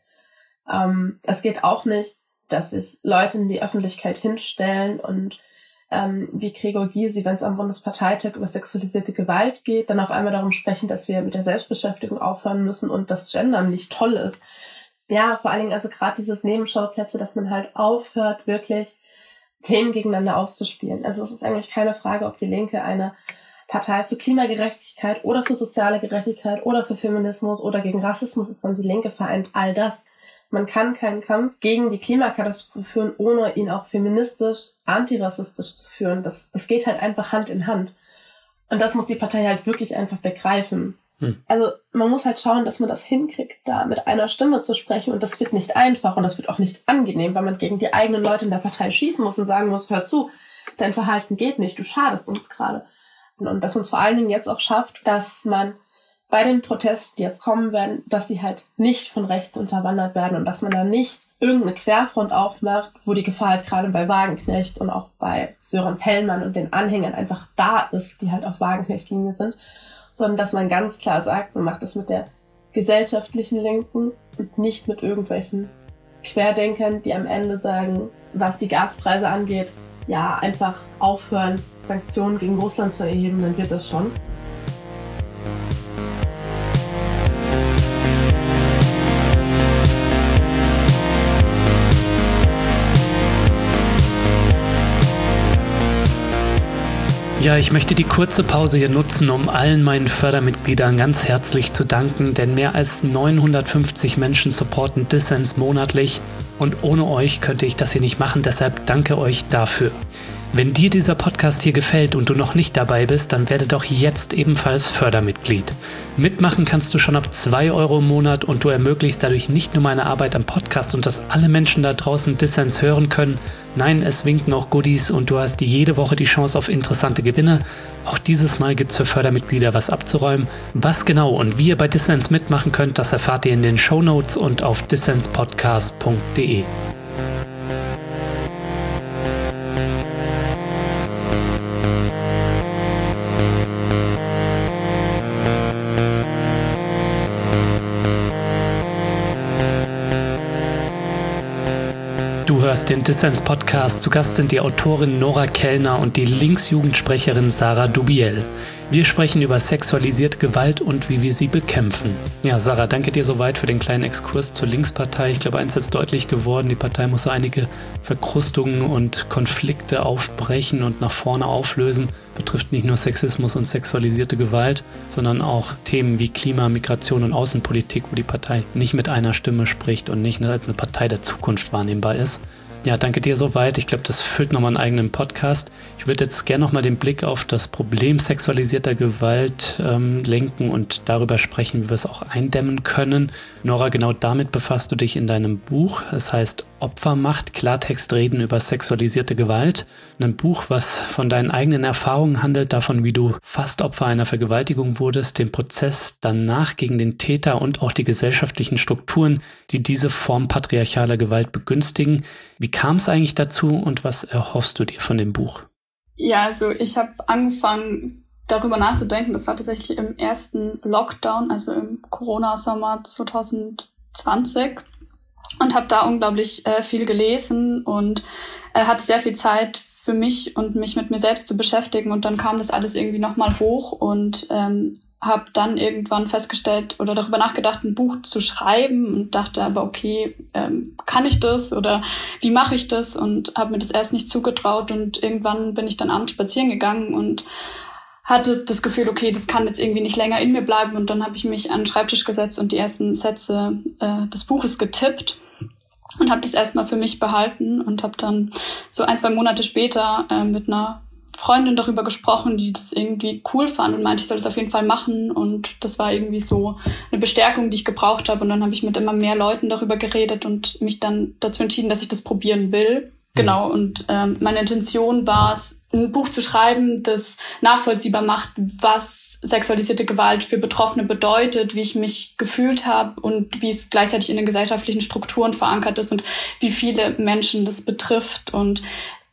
Es geht auch nicht, dass sich Leute in die Öffentlichkeit hinstellen und wie Gregor Gysi, wenn es am Bundesparteitag über sexualisierte Gewalt geht, dann auf einmal darum sprechen, dass wir mit der Selbstbeschäftigung aufhören müssen und dass Gendern nicht toll ist. Ja, vor allen Dingen also gerade dieses Nebenschauplätze, dass man halt aufhört, wirklich Themen gegeneinander auszuspielen. Also es ist eigentlich keine Frage, ob die Linke eine Partei für Klimagerechtigkeit oder für soziale Gerechtigkeit oder für Feminismus oder gegen Rassismus ist, sondern die Linke vereint all das. Man kann keinen Kampf gegen die Klimakatastrophe führen, ohne ihn auch feministisch, antirassistisch zu führen. Das geht halt einfach Hand in Hand. Und das muss die Partei halt wirklich einfach begreifen. Also man muss halt schauen, dass man das hinkriegt, da mit einer Stimme zu sprechen. Und das wird nicht einfach und das wird auch nicht angenehm, weil man gegen die eigenen Leute in der Partei schießen muss und sagen muss, hör zu, dein Verhalten geht nicht, du schadest uns gerade. Und dass man es vor allen Dingen jetzt auch schafft, dass man bei den Protesten, die jetzt kommen werden, dass sie halt nicht von rechts unterwandert werden und dass man da nicht irgendeine Querfront aufmacht, wo die Gefahr halt gerade bei Wagenknecht und auch bei Sören Pellmann und den Anhängern einfach da ist, die halt auf Wagenknecht-Linie sind, sondern dass man ganz klar sagt, man macht das mit der gesellschaftlichen Linken und nicht mit irgendwelchen Querdenkern, die am Ende sagen, was die Gaspreise angeht, ja, einfach aufhören, Sanktionen gegen Russland zu erheben, dann wird das schon. Ja, ich möchte die kurze Pause hier nutzen, um allen meinen Fördermitgliedern ganz herzlich zu danken, denn mehr als 950 Menschen supporten Dissens monatlich und ohne euch könnte ich das hier nicht machen, deshalb danke euch dafür. Wenn dir dieser Podcast hier gefällt und du noch nicht dabei bist, dann werde doch jetzt ebenfalls Fördermitglied. Mitmachen kannst du schon ab 2 € im Monat und du ermöglichst dadurch nicht nur meine Arbeit am Podcast und dass alle Menschen da draußen Dissens hören können. Nein, es winken auch Goodies und du hast jede Woche die Chance auf interessante Gewinne. Auch dieses Mal gibt's für Fördermitglieder was abzuräumen. Was genau und wie ihr bei Dissens mitmachen könnt, das erfahrt ihr in den Shownotes und auf dissenspodcast.de. Du hörst den Dissens-Podcast. Zu Gast sind die Autorin Nora Kellner und die Linksjugendsprecherin Sarah Dubiel. Wir sprechen über sexualisierte Gewalt und wie wir sie bekämpfen. Ja, Sarah, danke dir soweit für den kleinen Exkurs zur Linkspartei. Ich glaube, eins ist deutlich geworden, die Partei muss so einige Verkrustungen und Konflikte aufbrechen und nach vorne auflösen. Betrifft nicht nur Sexismus und sexualisierte Gewalt, sondern auch Themen wie Klima, Migration und Außenpolitik, wo die Partei nicht mit einer Stimme spricht und nicht als eine Partei der Zukunft wahrnehmbar ist. Ja, danke dir soweit. Ich glaube, das füllt nochmal einen eigenen Podcast. Ich würde jetzt gerne nochmal den Blick auf das Problem sexualisierter Gewalt lenken und darüber sprechen, wie wir es auch eindämmen können. Nora, genau damit befasst du dich in deinem Buch. Es heißt Opfermacht, Klartext reden über sexualisierte Gewalt. Ein Buch, was von deinen eigenen Erfahrungen handelt, davon, wie du fast Opfer einer Vergewaltigung wurdest, den Prozess danach gegen den Täter und auch die gesellschaftlichen Strukturen, die diese Form patriarchaler Gewalt begünstigen. Wie kam es eigentlich dazu und was erhoffst du dir von dem Buch? Ja, also ich habe angefangen, darüber nachzudenken. Das war tatsächlich im ersten Lockdown, also im Corona-Sommer 2020. Und habe da unglaublich viel gelesen und hatte sehr viel Zeit für mich und mich mit mir selbst zu beschäftigen. Und dann kam das alles irgendwie nochmal hoch und habe dann irgendwann festgestellt oder darüber nachgedacht, ein Buch zu schreiben und dachte aber, okay, kann ich das oder wie mache ich das? Und habe mir das erst nicht zugetraut und irgendwann bin ich dann abends spazieren gegangen und hatte das Gefühl, okay, das kann jetzt irgendwie nicht länger in mir bleiben und dann habe ich mich an den Schreibtisch gesetzt und die ersten Sätze des Buches getippt und habe das erstmal für mich behalten und habe dann so 1-2 Monate später mit einer Freundin darüber gesprochen, die das irgendwie cool fand und meinte, ich soll das auf jeden Fall machen und das war irgendwie so eine Bestärkung, die ich gebraucht habe und dann habe ich mit immer mehr Leuten darüber geredet und mich dann dazu entschieden, dass ich das probieren will. Genau, und meine Intention war es, ein Buch zu schreiben, das nachvollziehbar macht, was sexualisierte Gewalt für Betroffene bedeutet, wie ich mich gefühlt habe und wie es gleichzeitig in den gesellschaftlichen Strukturen verankert ist und wie viele Menschen das betrifft und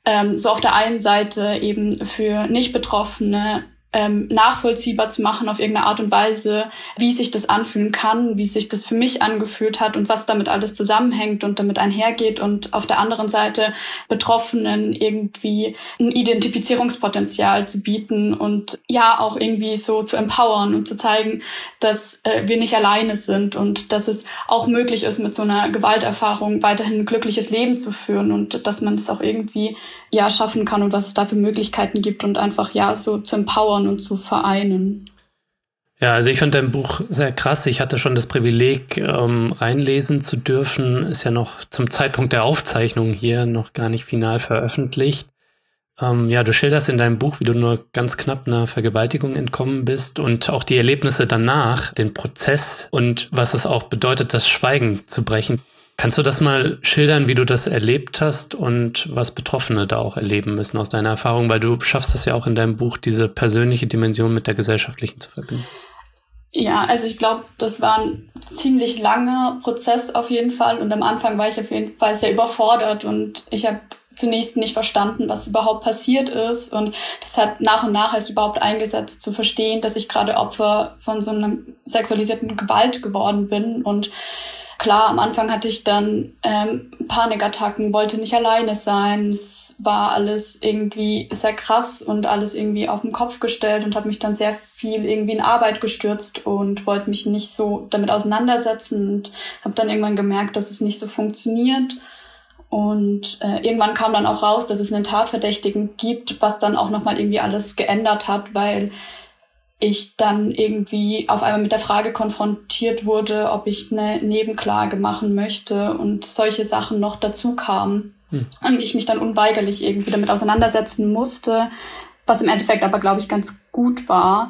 so auf der einen Seite eben für Nicht-Betroffene nachvollziehbar zu machen auf irgendeine Art und Weise, wie sich das anfühlen kann, wie sich das für mich angefühlt hat und was damit alles zusammenhängt und damit einhergeht und auf der anderen Seite Betroffenen irgendwie ein Identifizierungspotenzial zu bieten und ja auch irgendwie so zu empowern und zu zeigen, dass wir nicht alleine sind und dass es auch möglich ist, mit so einer Gewalterfahrung weiterhin ein glückliches Leben zu führen und dass man das auch irgendwie ja schaffen kann und was es da für Möglichkeiten gibt und einfach ja so zu empowern und zu vereinen. Ja, also ich fand dein Buch sehr krass. Ich hatte schon das Privileg, reinlesen zu dürfen. Ist ja noch zum Zeitpunkt der Aufzeichnung hier noch gar nicht final veröffentlicht. Ja, du schilderst in deinem Buch, wie du nur ganz knapp einer Vergewaltigung entkommen bist und auch die Erlebnisse danach, den Prozess und was es auch bedeutet, das Schweigen zu brechen. Kannst du das mal schildern, wie du das erlebt hast und was Betroffene da auch erleben müssen aus deiner Erfahrung? Weil du schaffst das ja auch in deinem Buch, diese persönliche Dimension mit der gesellschaftlichen zu verbinden. Ja, also ich glaube, das war ein ziemlich langer Prozess auf jeden Fall. Und am Anfang war ich auf jeden Fall sehr überfordert und ich habe zunächst nicht verstanden, was überhaupt passiert ist. Und das hat nach und nach erst überhaupt eingesetzt, zu verstehen, dass ich gerade Opfer von so einer sexualisierten Gewalt geworden bin. Und klar, am Anfang hatte ich dann Panikattacken, wollte nicht alleine sein. Es war alles irgendwie sehr krass und alles irgendwie auf den Kopf gestellt und habe mich dann sehr viel irgendwie in Arbeit gestürzt und wollte mich nicht so damit auseinandersetzen und habe dann irgendwann gemerkt, dass es nicht so funktioniert. Und irgendwann kam dann auch raus, dass es einen Tatverdächtigen gibt, was dann auch nochmal irgendwie alles geändert hat, weil ich dann irgendwie auf einmal mit der Frage konfrontiert wurde, ob ich eine Nebenklage machen möchte und solche Sachen noch dazu kamen. Und ich mich dann unweigerlich irgendwie damit auseinandersetzen musste, was im Endeffekt aber, glaube ich, ganz gut war.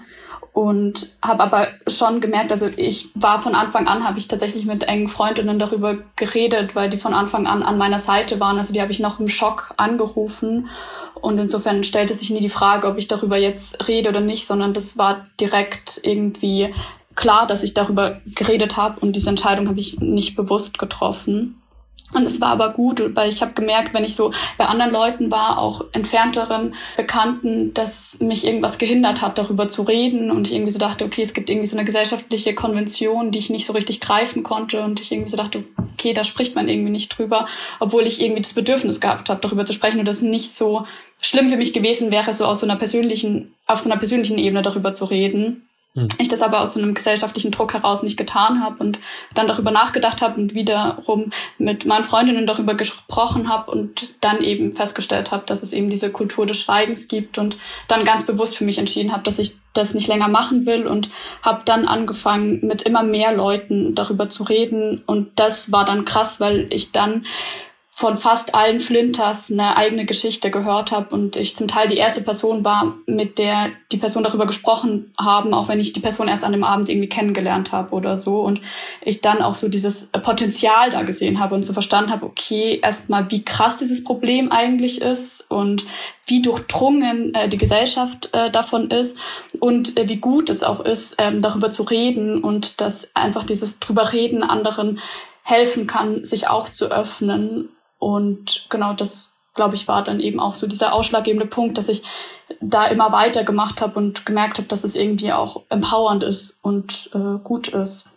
Und habe aber schon gemerkt, also ich war von Anfang an, habe ich tatsächlich mit engen Freundinnen darüber geredet, weil die von Anfang an meiner Seite waren. Also die habe ich noch im Schock angerufen. Und insofern stellte sich nie die Frage, ob ich darüber jetzt rede oder nicht, sondern das war direkt irgendwie klar, dass ich darüber geredet habe. Und diese Entscheidung habe ich nicht bewusst getroffen. Und es war aber gut, weil ich habe gemerkt, wenn ich so bei anderen Leuten war, auch entfernteren Bekannten, dass mich irgendwas gehindert hat, darüber zu reden. Und ich irgendwie so dachte, okay, es gibt irgendwie so eine gesellschaftliche Konvention, die ich nicht so richtig greifen konnte. Und ich irgendwie so dachte, okay, da spricht man irgendwie nicht drüber, obwohl ich irgendwie das Bedürfnis gehabt habe, darüber zu sprechen und das nicht so schlimm für mich gewesen wäre, so auf so einer persönlichen Ebene darüber zu reden. Ich das aber aus so einem gesellschaftlichen Druck heraus nicht getan habe und dann darüber nachgedacht habe und wiederum mit meinen Freundinnen darüber gesprochen habe und dann eben festgestellt habe, dass es eben diese Kultur des Schweigens gibt und dann ganz bewusst für mich entschieden habe, dass ich das nicht länger machen will und habe dann angefangen, mit immer mehr Leuten darüber zu reden und das war dann krass, weil ich dann von fast allen Flinters eine eigene Geschichte gehört habe und ich zum Teil die erste Person war, mit der die Person darüber gesprochen haben, auch wenn ich die Person erst an dem Abend irgendwie kennengelernt habe oder so und ich dann auch so dieses Potenzial da gesehen habe und so verstanden habe, okay, erstmal wie krass dieses Problem eigentlich ist und wie durchdrungen die Gesellschaft davon ist und wie gut es auch ist, darüber zu reden und dass einfach dieses drüber reden anderen helfen kann, sich auch zu öffnen. Und genau das, glaube ich, war dann eben auch so dieser ausschlaggebende Punkt, dass ich da immer weiter gemacht habe und gemerkt habe, dass es irgendwie auch empowernd ist und gut ist.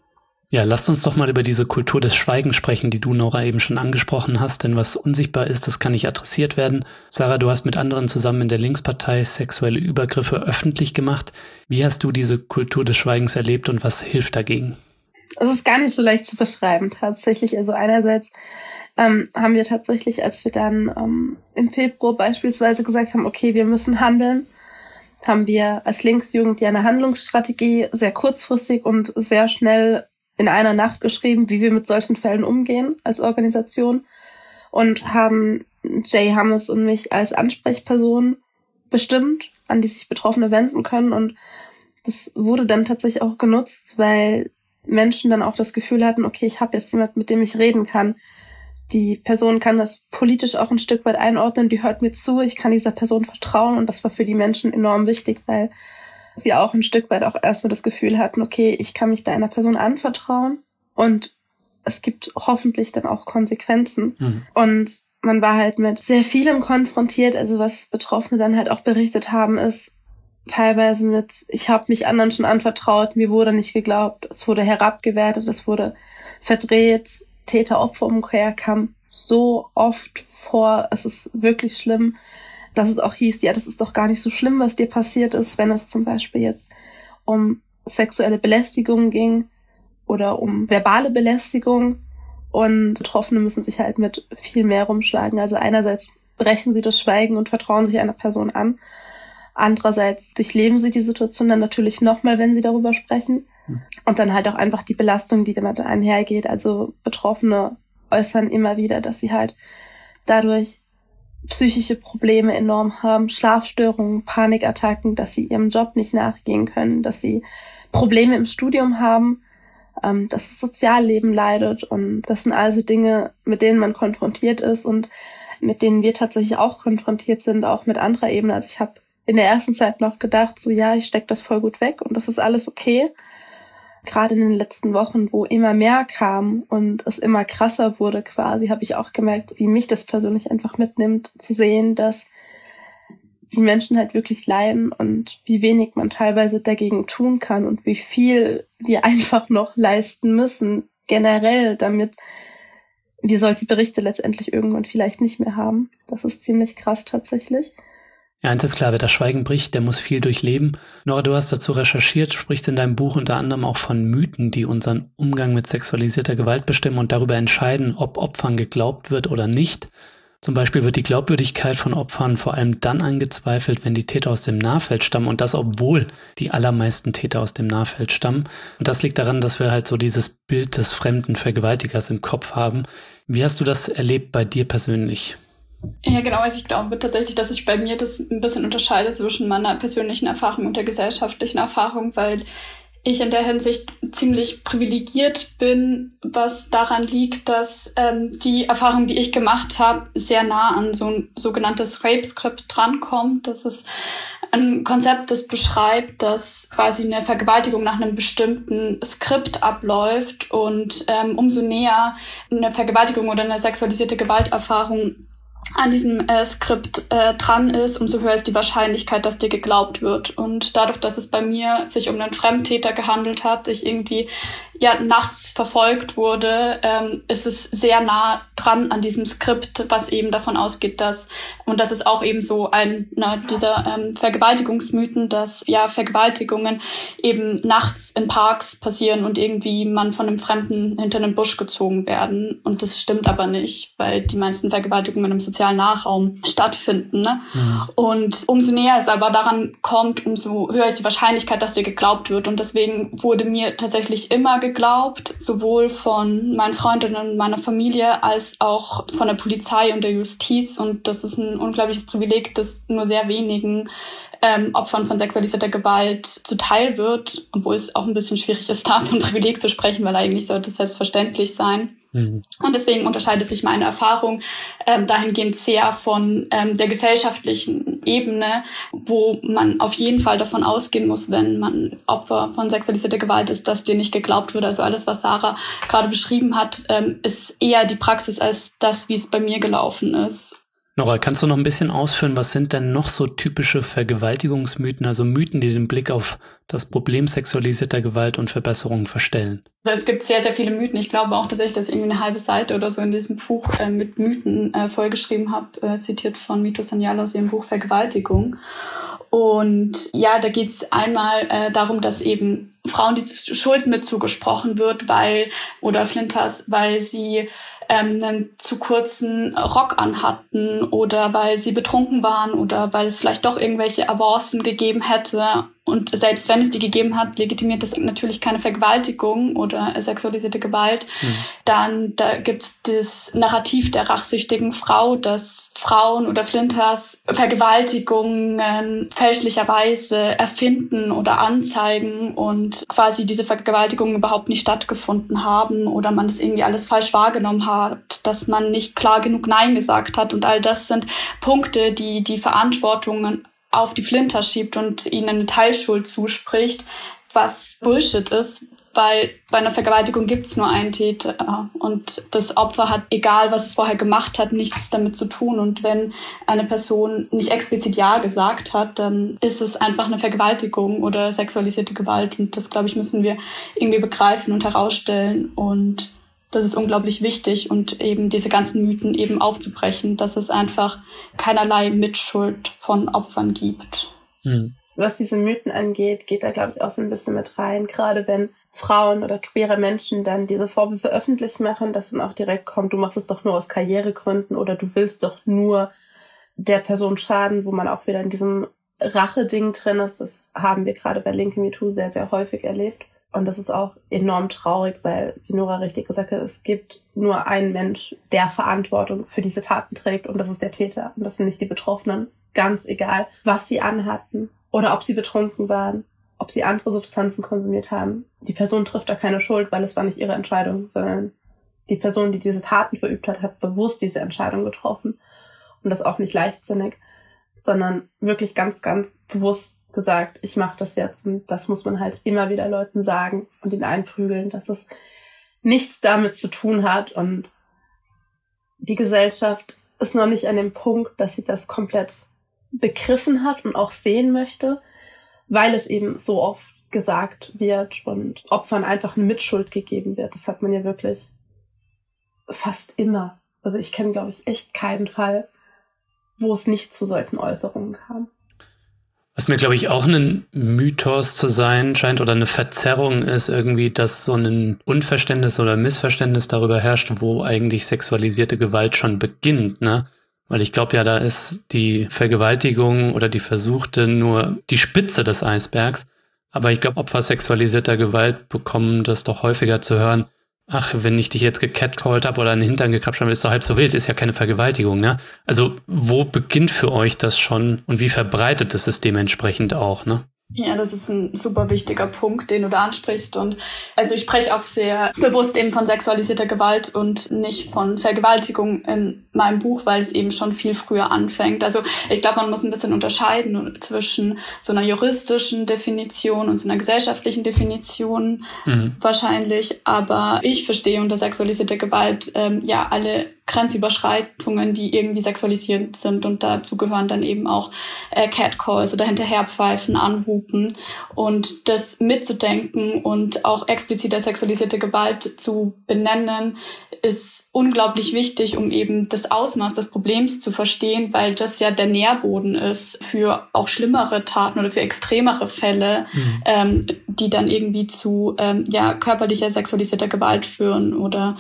Ja, lasst uns doch mal über diese Kultur des Schweigens sprechen, die du, Nora, eben schon angesprochen hast. Denn was unsichtbar ist, das kann nicht adressiert werden. Sarah, du hast mit anderen zusammen in der Linkspartei sexuelle Übergriffe öffentlich gemacht. Wie hast du diese Kultur des Schweigens erlebt und was hilft dagegen? Es ist gar nicht so leicht zu beschreiben, tatsächlich. Also einerseits haben wir tatsächlich, als wir dann im Februar beispielsweise gesagt haben, okay, wir müssen handeln, haben wir als Linksjugend ja eine Handlungsstrategie sehr kurzfristig und sehr schnell in einer Nacht geschrieben, wie wir mit solchen Fällen umgehen als Organisation und haben Jay Hammes und mich als Ansprechperson bestimmt, an die sich Betroffene wenden können und das wurde dann tatsächlich auch genutzt, weil Menschen dann auch das Gefühl hatten, okay, ich habe jetzt jemanden, mit dem ich reden kann. Die Person kann das politisch auch ein Stück weit einordnen, die hört mir zu, ich kann dieser Person vertrauen und das war für die Menschen enorm wichtig, weil sie auch ein Stück weit auch erstmal das Gefühl hatten, okay, ich kann mich da einer Person anvertrauen und es gibt hoffentlich dann auch Konsequenzen. Und man war halt mit sehr vielem konfrontiert, also was Betroffene dann halt auch berichtet haben, ist teilweise mit, ich habe mich anderen schon anvertraut, mir wurde nicht geglaubt, es wurde herabgewertet, es wurde verdreht, Täter-Opfer-Umkehr kam so oft vor, es ist wirklich schlimm, dass es auch hieß, ja, das ist doch gar nicht so schlimm, was dir passiert ist, wenn es zum Beispiel jetzt um sexuelle Belästigung ging oder um verbale Belästigung und Betroffene müssen sich halt mit viel mehr rumschlagen. Also einerseits brechen sie das Schweigen und vertrauen sich einer Person an, andererseits durchleben sie die Situation dann natürlich nochmal, wenn sie darüber sprechen. Und dann halt auch einfach die Belastung, die damit einhergeht. Also Betroffene äußern immer wieder, dass sie halt dadurch psychische Probleme enorm haben, Schlafstörungen, Panikattacken, dass sie ihrem Job nicht nachgehen können, dass sie Probleme im Studium haben, dass das Sozialleben leidet. Und das sind also Dinge, mit denen man konfrontiert ist und mit denen wir tatsächlich auch konfrontiert sind, auch mit anderer Ebene. Also ich habe in der ersten Zeit noch gedacht, so ja, ich stecke das voll gut weg und das ist alles okay. Gerade in den letzten Wochen, wo immer mehr kam und es immer krasser wurde quasi, habe ich auch gemerkt, wie mich das persönlich einfach mitnimmt, zu sehen, dass die Menschen halt wirklich leiden und wie wenig man teilweise dagegen tun kann und wie viel wir einfach noch leisten müssen, generell, damit wir solche Berichte letztendlich irgendwann vielleicht nicht mehr haben. Das ist ziemlich krass tatsächlich. Ja, eins ist klar, wer das Schweigen bricht, der muss viel durchleben. Nora, du hast dazu recherchiert, sprichst in deinem Buch unter anderem auch von Mythen, die unseren Umgang mit sexualisierter Gewalt bestimmen und darüber entscheiden, ob Opfern geglaubt wird oder nicht. Zum Beispiel wird die Glaubwürdigkeit von Opfern vor allem dann angezweifelt, wenn die Täter aus dem Nahfeld stammen und das, obwohl die allermeisten Täter aus dem Nahfeld stammen. Und das liegt daran, dass wir halt so dieses Bild des fremden Vergewaltigers im Kopf haben. Wie hast du das erlebt bei dir persönlich? Ja, genau. Also ich glaube tatsächlich, dass sich bei mir das ein bisschen unterscheidet zwischen meiner persönlichen Erfahrung und der gesellschaftlichen Erfahrung, weil ich in der Hinsicht ziemlich privilegiert bin, was daran liegt, dass die Erfahrung, die ich gemacht habe, sehr nah an so ein sogenanntes Rape-Skript drankommt. Das ist ein Konzept, das beschreibt, dass quasi eine Vergewaltigung nach einem bestimmten Skript abläuft und umso näher eine Vergewaltigung oder eine sexualisierte Gewalterfahrung an diesem Skript dran ist, umso höher ist die Wahrscheinlichkeit, dass dir geglaubt wird. Und dadurch, dass es bei mir sich um einen Fremdtäter gehandelt hat, ich irgendwie nachts verfolgt wurde, ist es sehr nah dran an diesem Skript, was eben davon ausgeht, und das ist auch eben so dieser Vergewaltigungsmythen, dass Vergewaltigungen eben nachts in Parks passieren und irgendwie man von einem Fremden hinter einen Busch gezogen werden. Und das stimmt aber nicht, weil die meisten Vergewaltigungen im sozialen Nahraum stattfinden. Ne? Mhm. Und umso näher es aber daran kommt, umso höher ist die Wahrscheinlichkeit, dass dir geglaubt wird. Und deswegen wurde mir tatsächlich immer geglaubt, sowohl von meinen Freundinnen und meiner Familie als auch von der Polizei und der Justiz. Und das ist ein unglaubliches Privileg, das nur sehr wenigen Opfern von sexualisierter Gewalt zuteil wird, obwohl es auch ein bisschen schwierig ist, da von Privileg zu sprechen, weil eigentlich sollte es selbstverständlich sein. Mhm. Und deswegen unterscheidet sich meine Erfahrung dahingehend sehr von der gesellschaftlichen Ebene, wo man auf jeden Fall davon ausgehen muss, wenn man Opfer von sexualisierter Gewalt ist, dass dir nicht geglaubt wird. Also alles, was Sarah gerade beschrieben hat, ist eher die Praxis als das, wie es bei mir gelaufen ist. Nora, kannst du noch ein bisschen ausführen, was sind denn noch so typische Vergewaltigungsmythen, also Mythen, die den Blick auf das Problem sexualisierter Gewalt und Verbesserungen verstellen? Es gibt sehr, sehr viele Mythen. Ich glaube auch tatsächlich, dass ich irgendwie eine halbe Seite oder so in diesem Buch mit Mythen vollgeschrieben habe, zitiert von Mito Sanyal aus ihrem Buch Vergewaltigung. Und ja, da geht es einmal darum, dass eben Frauen die Schuld mit zugesprochen wird, weil sie einen zu kurzen Rock anhatten oder weil sie betrunken waren oder weil es vielleicht doch irgendwelche Avancen gegeben hätte. Und selbst wenn es die gegeben hat, legitimiert das natürlich keine Vergewaltigung oder sexualisierte Gewalt. Mhm. Dann da gibt's das Narrativ der rachsüchtigen Frau, dass Frauen oder Flinters Vergewaltigungen fälschlicherweise erfinden oder anzeigen und quasi diese Vergewaltigungen überhaupt nicht stattgefunden haben oder man das irgendwie alles falsch wahrgenommen hat, dass man nicht klar genug Nein gesagt hat. Und all das sind Punkte, die die Verantwortung auf die Flinter schiebt und ihnen eine Teilschuld zuspricht, was Bullshit ist, weil bei einer Vergewaltigung gibt's nur einen Täter und das Opfer hat, egal was es vorher gemacht hat, nichts damit zu tun. Und wenn eine Person nicht explizit Ja gesagt hat, dann ist es einfach eine Vergewaltigung oder sexualisierte Gewalt. Und das, glaube ich, müssen wir irgendwie begreifen und herausstellen. Und das ist unglaublich wichtig und eben diese ganzen Mythen eben aufzubrechen, dass es einfach keinerlei Mitschuld von Opfern gibt. Mhm. Was diese Mythen angeht, geht da, glaube ich, auch so ein bisschen mit rein. Gerade wenn Frauen oder queere Menschen dann diese Vorwürfe öffentlich machen, dass dann auch direkt kommt, du machst es doch nur aus Karrieregründen oder du willst doch nur der Person schaden, wo man auch wieder in diesem Rache-Ding drin ist. Das haben wir gerade bei Linke MeToo sehr, sehr häufig erlebt. Und das ist auch enorm traurig, weil, wie Nora richtig gesagt hat, es gibt nur einen Mensch, der Verantwortung für diese Taten trägt und das ist der Täter. Und das sind nicht die Betroffenen. Ganz egal, was sie anhatten oder ob sie betrunken waren, ob sie andere Substanzen konsumiert haben. Die Person trifft da keine Schuld, weil es war nicht ihre Entscheidung, sondern die Person, die diese Taten verübt hat, hat bewusst diese Entscheidung getroffen. Und das auch nicht leichtsinnig, sondern wirklich ganz, ganz bewusst gesagt, ich mache das jetzt. Und das muss man halt immer wieder Leuten sagen und ihnen einprügeln, dass es nichts damit zu tun hat. Und die Gesellschaft ist noch nicht an dem Punkt, dass sie das komplett begriffen hat und auch sehen möchte, weil es eben so oft gesagt wird und Opfern einfach eine Mitschuld gegeben wird. Das hat man ja wirklich fast immer. Also ich kenne, glaube ich, echt keinen Fall, wo es nicht zu solchen Äußerungen kam. Was mir, glaube ich, auch ein Mythos zu sein scheint oder eine Verzerrung ist irgendwie, dass so ein Unverständnis oder Missverständnis darüber herrscht, wo eigentlich sexualisierte Gewalt schon beginnt, ne? Weil ich glaube ja, da ist die Vergewaltigung oder die versuchte nur die Spitze des Eisbergs. Aber ich glaube, Opfer sexualisierter Gewalt bekommen das doch häufiger zu hören. Ach, wenn ich dich jetzt gecatcallt habe oder in den Hintern gekrapscht habe, ist doch halb so wild, ist ja keine Vergewaltigung, ne? Also wo beginnt für euch das schon und wie verbreitet ist es dementsprechend auch, ne? Ja, das ist ein super wichtiger Punkt, den du da ansprichst. Und also ich spreche auch sehr bewusst eben von sexualisierter Gewalt und nicht von Vergewaltigung in meinem Buch, weil es eben schon viel früher anfängt. Also ich glaube, man muss ein bisschen unterscheiden zwischen so einer juristischen Definition und so einer gesellschaftlichen Definition wahrscheinlich. Aber ich verstehe unter sexualisierter Gewalt ja alle Grenzüberschreitungen, die irgendwie sexualisiert sind, und dazu gehören dann eben auch Catcalls oder Hinterherpfeifen, Anhupen, und das mitzudenken und auch explizit als sexualisierte Gewalt zu benennen, ist unglaublich wichtig, um eben das Ausmaß des Problems zu verstehen, weil das ja der Nährboden ist für auch schlimmere Taten oder für extremere Fälle, die dann irgendwie zu körperlicher sexualisierter Gewalt führen oder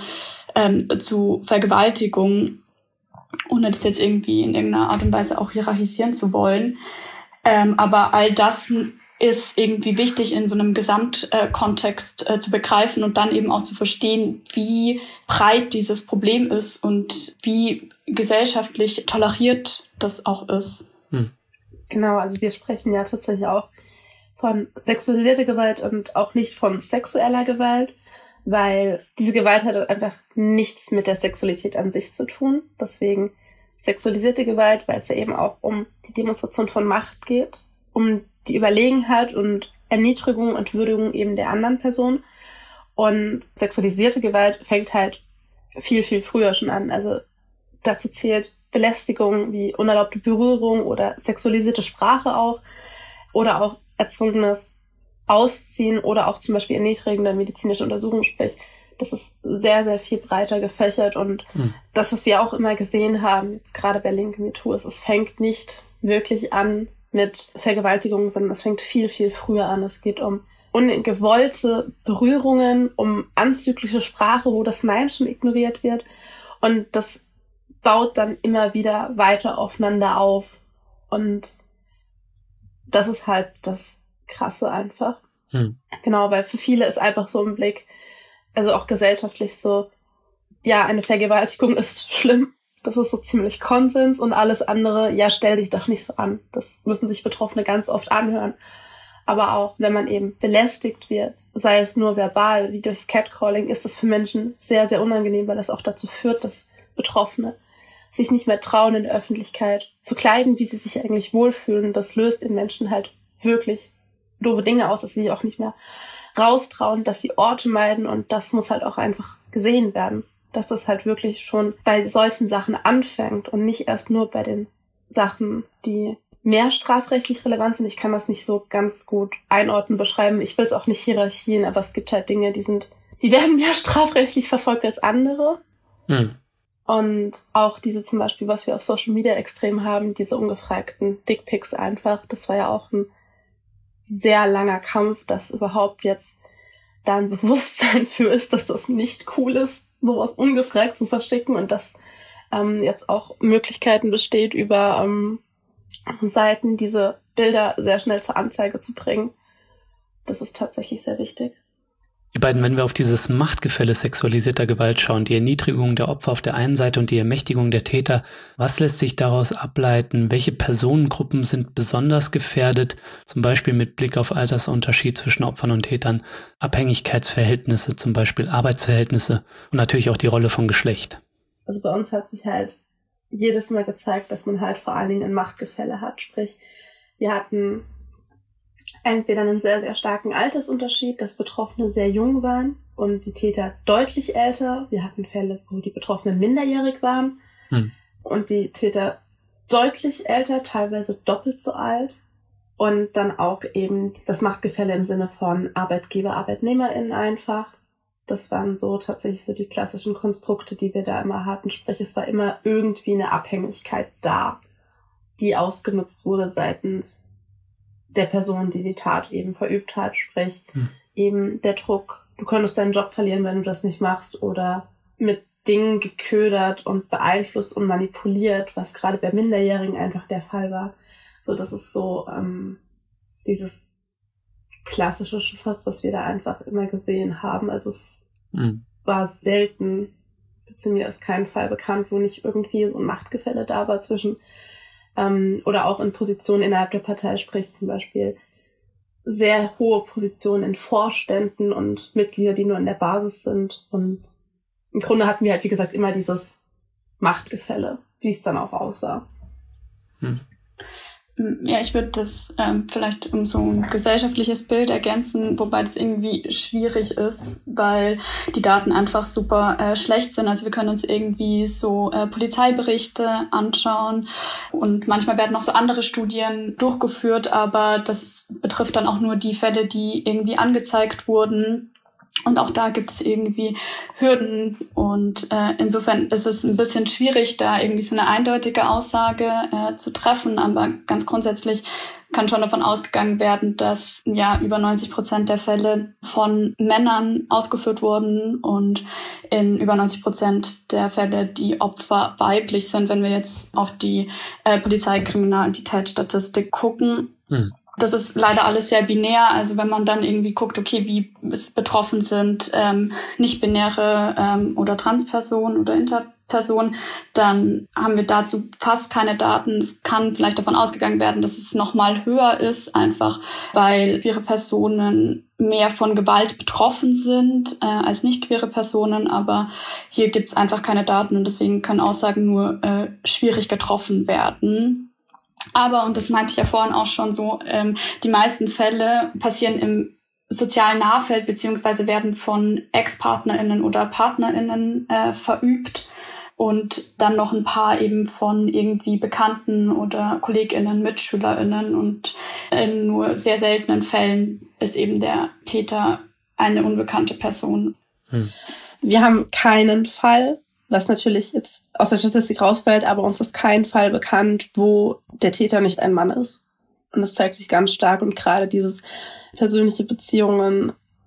zu Vergewaltigung, ohne das jetzt irgendwie in irgendeiner Art und Weise auch hierarchisieren zu wollen. Aber all das ist irgendwie wichtig in so einem Gesamtkontext zu begreifen und dann eben auch zu verstehen, wie breit dieses Problem ist und wie gesellschaftlich toleriert das auch ist. Genau, also wir sprechen ja tatsächlich auch von sexualisierter Gewalt und auch nicht von sexueller Gewalt, weil diese Gewalt hat einfach nichts mit der Sexualität an sich zu tun. Deswegen sexualisierte Gewalt, weil es ja eben auch um die Demonstration von Macht geht, um die Überlegenheit und Erniedrigung und Würdigung eben der anderen Person. Und sexualisierte Gewalt fängt halt viel, viel früher schon an. Also dazu zählt Belästigung wie unerlaubte Berührung oder sexualisierte Sprache auch oder auch erzwungenes Ausziehen oder auch zum Beispiel erniedrigende medizinische Untersuchungen, sprich, das ist sehr, sehr viel breiter gefächert und das, was wir auch immer gesehen haben, jetzt gerade bei linken MeToo, es fängt nicht wirklich an mit Vergewaltigung, sondern es fängt viel, viel früher an. Es geht um ungewollte Berührungen, um anzügliche Sprache, wo das Nein schon ignoriert wird, und das baut dann immer wieder weiter aufeinander auf, und das ist halt das Krasse einfach. Genau, weil für viele ist einfach so im Blick, also auch gesellschaftlich so, ja, eine Vergewaltigung ist schlimm. Das ist so ziemlich Konsens, und alles andere, ja, stell dich doch nicht so an. Das müssen sich Betroffene ganz oft anhören. Aber auch, wenn man eben belästigt wird, sei es nur verbal, wie durchs Catcalling, ist das für Menschen sehr, sehr unangenehm, weil das auch dazu führt, dass Betroffene sich nicht mehr trauen, in der Öffentlichkeit zu kleiden, wie sie sich eigentlich wohlfühlen. Das löst in Menschen halt wirklich doofe Dinge aus, dass sie sich auch nicht mehr raustrauen, dass sie Orte meiden, und das muss halt auch einfach gesehen werden, dass das halt wirklich schon bei solchen Sachen anfängt und nicht erst nur bei den Sachen, die mehr strafrechtlich relevant sind. Ich kann das nicht so ganz gut einordnen, beschreiben. Ich will es auch nicht hierarchien, aber es gibt halt Dinge, die werden mehr strafrechtlich verfolgt als andere. Und auch diese zum Beispiel, was wir auf Social Media extrem haben, diese ungefragten Dickpics einfach, das war ja auch ein sehr langer Kampf, dass überhaupt jetzt da ein Bewusstsein für ist, dass das nicht cool ist, sowas ungefragt zu verschicken, und dass jetzt auch Möglichkeiten besteht, über Seiten diese Bilder sehr schnell zur Anzeige zu bringen. Das ist tatsächlich sehr wichtig. Ihr beiden, wenn wir auf dieses Machtgefälle sexualisierter Gewalt schauen, die Erniedrigung der Opfer auf der einen Seite und die Ermächtigung der Täter, was lässt sich daraus ableiten? Welche Personengruppen sind besonders gefährdet, zum Beispiel mit Blick auf Altersunterschied zwischen Opfern und Tätern, Abhängigkeitsverhältnisse, zum Beispiel Arbeitsverhältnisse und natürlich auch die Rolle von Geschlecht? Also bei uns hat sich halt jedes Mal gezeigt, dass man halt vor allen Dingen ein Machtgefälle hat. Sprich, wir hatten entweder einen sehr, sehr starken Altersunterschied, dass Betroffene sehr jung waren und die Täter deutlich älter. Wir hatten Fälle, wo die Betroffenen minderjährig waren und die Täter deutlich älter, teilweise doppelt so alt. Und dann auch eben das Machtgefälle im Sinne von Arbeitgeber, ArbeitnehmerInnen einfach. Das waren so tatsächlich so die klassischen Konstrukte, die wir da immer hatten. Sprich, es war immer irgendwie eine Abhängigkeit da, die ausgenutzt wurde seitens der Person, die die Tat eben verübt hat. Sprich, eben der Druck, du könntest deinen Job verlieren, wenn du das nicht machst, oder mit Dingen geködert und beeinflusst und manipuliert, was gerade bei Minderjährigen einfach der Fall war. So, das ist so dieses Klassische schon fast, was wir da einfach immer gesehen haben. Also es war selten, beziehungsweise mir ist kein Fall bekannt, wo nicht irgendwie so ein Machtgefälle da war zwischen oder auch in Positionen innerhalb der Partei, sprich zum Beispiel sehr hohe Positionen in Vorständen und Mitglieder, die nur in der Basis sind. Und im Grunde hatten wir halt, wie gesagt, immer dieses Machtgefälle, wie es dann auch aussah. Ja, ich würde das vielleicht um so ein gesellschaftliches Bild ergänzen, wobei das irgendwie schwierig ist, weil die Daten einfach super schlecht sind. Also wir können uns irgendwie so Polizeiberichte anschauen und manchmal werden noch so andere Studien durchgeführt, aber das betrifft dann auch nur die Fälle, die irgendwie angezeigt wurden. Und auch da gibt es irgendwie Hürden und insofern ist es ein bisschen schwierig, da irgendwie so eine eindeutige Aussage zu treffen. Aber ganz grundsätzlich kann schon davon ausgegangen werden, dass ja über 90% der Fälle von Männern ausgeführt wurden und in über 90% der Fälle die Opfer weiblich sind, wenn wir jetzt auf die Polizeikriminalitätsstatistik gucken. Das ist leider alles sehr binär. Also wenn man dann irgendwie guckt, okay, wie betroffen sind nicht-binäre oder Transpersonen oder Interpersonen, dann haben wir dazu fast keine Daten. Es kann vielleicht davon ausgegangen werden, dass es nochmal höher ist, einfach weil queere Personen mehr von Gewalt betroffen sind als nicht-queere Personen. Aber hier gibt es einfach keine Daten und deswegen können Aussagen nur schwierig getroffen werden. Aber, und das meinte ich ja vorhin auch schon so, die meisten Fälle passieren im sozialen Nahfeld beziehungsweise werden von Ex-PartnerInnen oder PartnerInnen verübt und dann noch ein paar eben von irgendwie Bekannten oder KollegInnen, MitschülerInnen und in nur sehr seltenen Fällen ist eben der Täter eine unbekannte Person. Wir haben keinen Fall, was natürlich jetzt aus der Statistik rausfällt, aber uns ist kein Fall bekannt, wo der Täter nicht ein Mann ist. Und das zeigt sich ganz stark. Und gerade dieses persönliche Beziehungen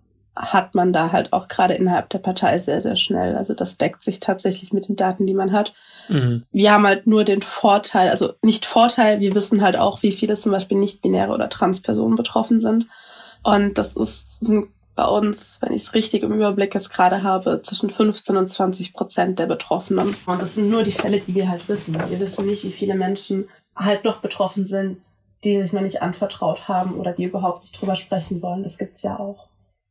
hat man da halt auch gerade innerhalb der Partei sehr, sehr schnell. Also das deckt sich tatsächlich mit den Daten, die man hat. Wir haben halt nur den Vorteil, also nicht Vorteil, wir wissen halt auch, wie viele zum Beispiel nicht-binäre oder Transpersonen betroffen sind. Und das sind bei uns, wenn ich es richtig im Überblick jetzt gerade habe, zwischen 15% und 20% der Betroffenen. Und das sind nur die Fälle, die wir halt wissen. Wir wissen nicht, wie viele Menschen halt noch betroffen sind, die sich noch nicht anvertraut haben oder die überhaupt nicht drüber sprechen wollen. Das gibt's ja auch.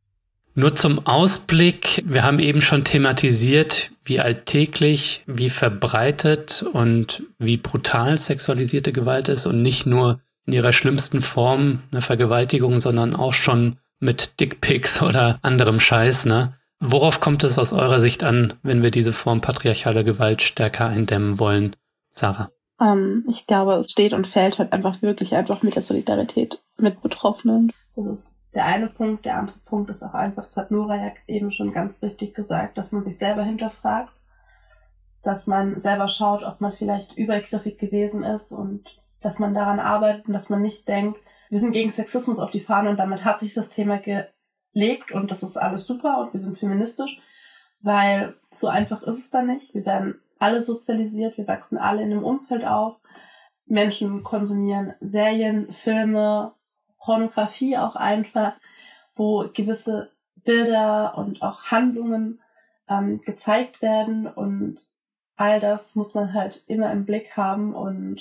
Nur zum Ausblick, wir haben eben schon thematisiert, wie alltäglich, wie verbreitet und wie brutal sexualisierte Gewalt ist und nicht nur in ihrer schlimmsten Form eine Vergewaltigung, sondern auch schon mit Dickpics oder anderem Scheiß, ne? Worauf kommt es aus eurer Sicht an, wenn wir diese Form patriarchaler Gewalt stärker eindämmen wollen? Sarah? Ich glaube, es steht und fällt halt einfach wirklich einfach mit der Solidarität mit Betroffenen. Das ist der eine Punkt. Der andere Punkt ist auch einfach, das hat Nora ja eben schon ganz richtig gesagt, dass man sich selber hinterfragt, dass man selber schaut, ob man vielleicht übergriffig gewesen ist und dass man daran arbeitet und dass man nicht denkt, wir sind gegen Sexismus auf die Fahne und damit hat sich das Thema gelegt und das ist alles super und wir sind feministisch, weil so einfach ist es dann nicht. Wir werden alle sozialisiert, wir wachsen alle in einem Umfeld auf. Menschen konsumieren Serien, Filme, Pornografie auch einfach, wo gewisse Bilder und auch Handlungen gezeigt werden und all das muss man halt immer im Blick haben und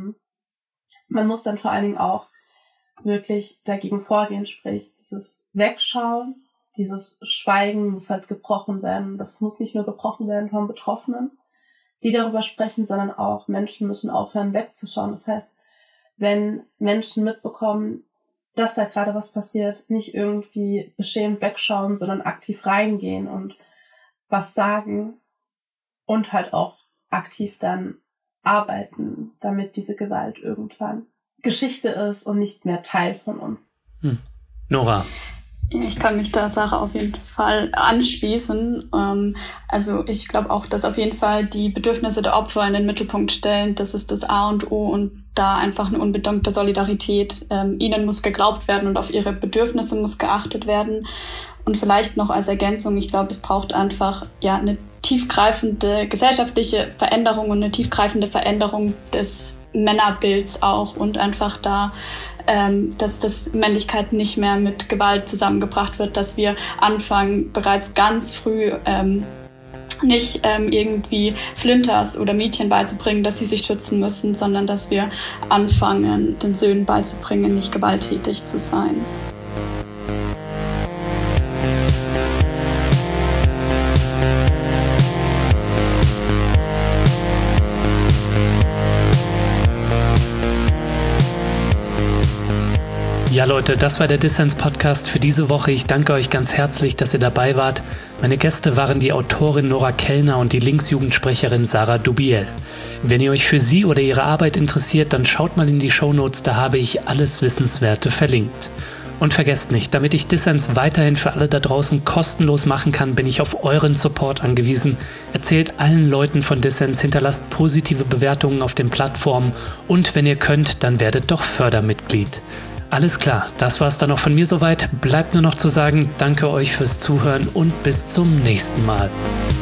man muss dann vor allen Dingen auch wirklich dagegen vorgehen, sprich dieses Wegschauen, dieses Schweigen muss halt gebrochen werden. Das muss nicht nur gebrochen werden von Betroffenen, die darüber sprechen, sondern auch Menschen müssen aufhören wegzuschauen. Das heißt, wenn Menschen mitbekommen, dass da gerade was passiert, nicht irgendwie beschämt wegschauen, sondern aktiv reingehen und was sagen und halt auch aktiv dann arbeiten, damit diese Gewalt irgendwann Geschichte ist und nicht mehr Teil von uns. Nora? Ich kann mich da Sarah auf jeden Fall anschließen. Also ich glaube auch, dass auf jeden Fall die Bedürfnisse der Opfer in den Mittelpunkt stellen. Das ist das A und O und da einfach eine unbedankte Solidarität. Ihnen muss geglaubt werden und auf ihre Bedürfnisse muss geachtet werden. Und vielleicht noch als Ergänzung, ich glaube, es braucht einfach ja eine tiefgreifende gesellschaftliche Veränderung und eine tiefgreifende Veränderung des Männerbilds auch und einfach da, dass das Männlichkeit nicht mehr mit Gewalt zusammengebracht wird, dass wir anfangen, bereits ganz früh nicht irgendwie Flinters oder Mädchen beizubringen, dass sie sich schützen müssen, sondern dass wir anfangen, den Söhnen beizubringen, nicht gewalttätig zu sein. Ja Leute, das war der Dissens-Podcast für diese Woche. Ich danke euch ganz herzlich, dass ihr dabei wart. Meine Gäste waren die Autorin Nora Kellner und die Linksjugendsprecherin Sarah Dubiel. Wenn ihr euch für sie oder ihre Arbeit interessiert, dann schaut mal in die Shownotes, da habe ich alles Wissenswerte verlinkt. Und vergesst nicht, damit ich Dissens weiterhin für alle da draußen kostenlos machen kann, bin ich auf euren Support angewiesen. Erzählt allen Leuten von Dissens, hinterlasst positive Bewertungen auf den Plattformen und wenn ihr könnt, dann werdet doch Fördermitglied. Alles klar, das war's dann auch von mir soweit. Bleibt nur noch zu sagen, danke euch fürs Zuhören und bis zum nächsten Mal.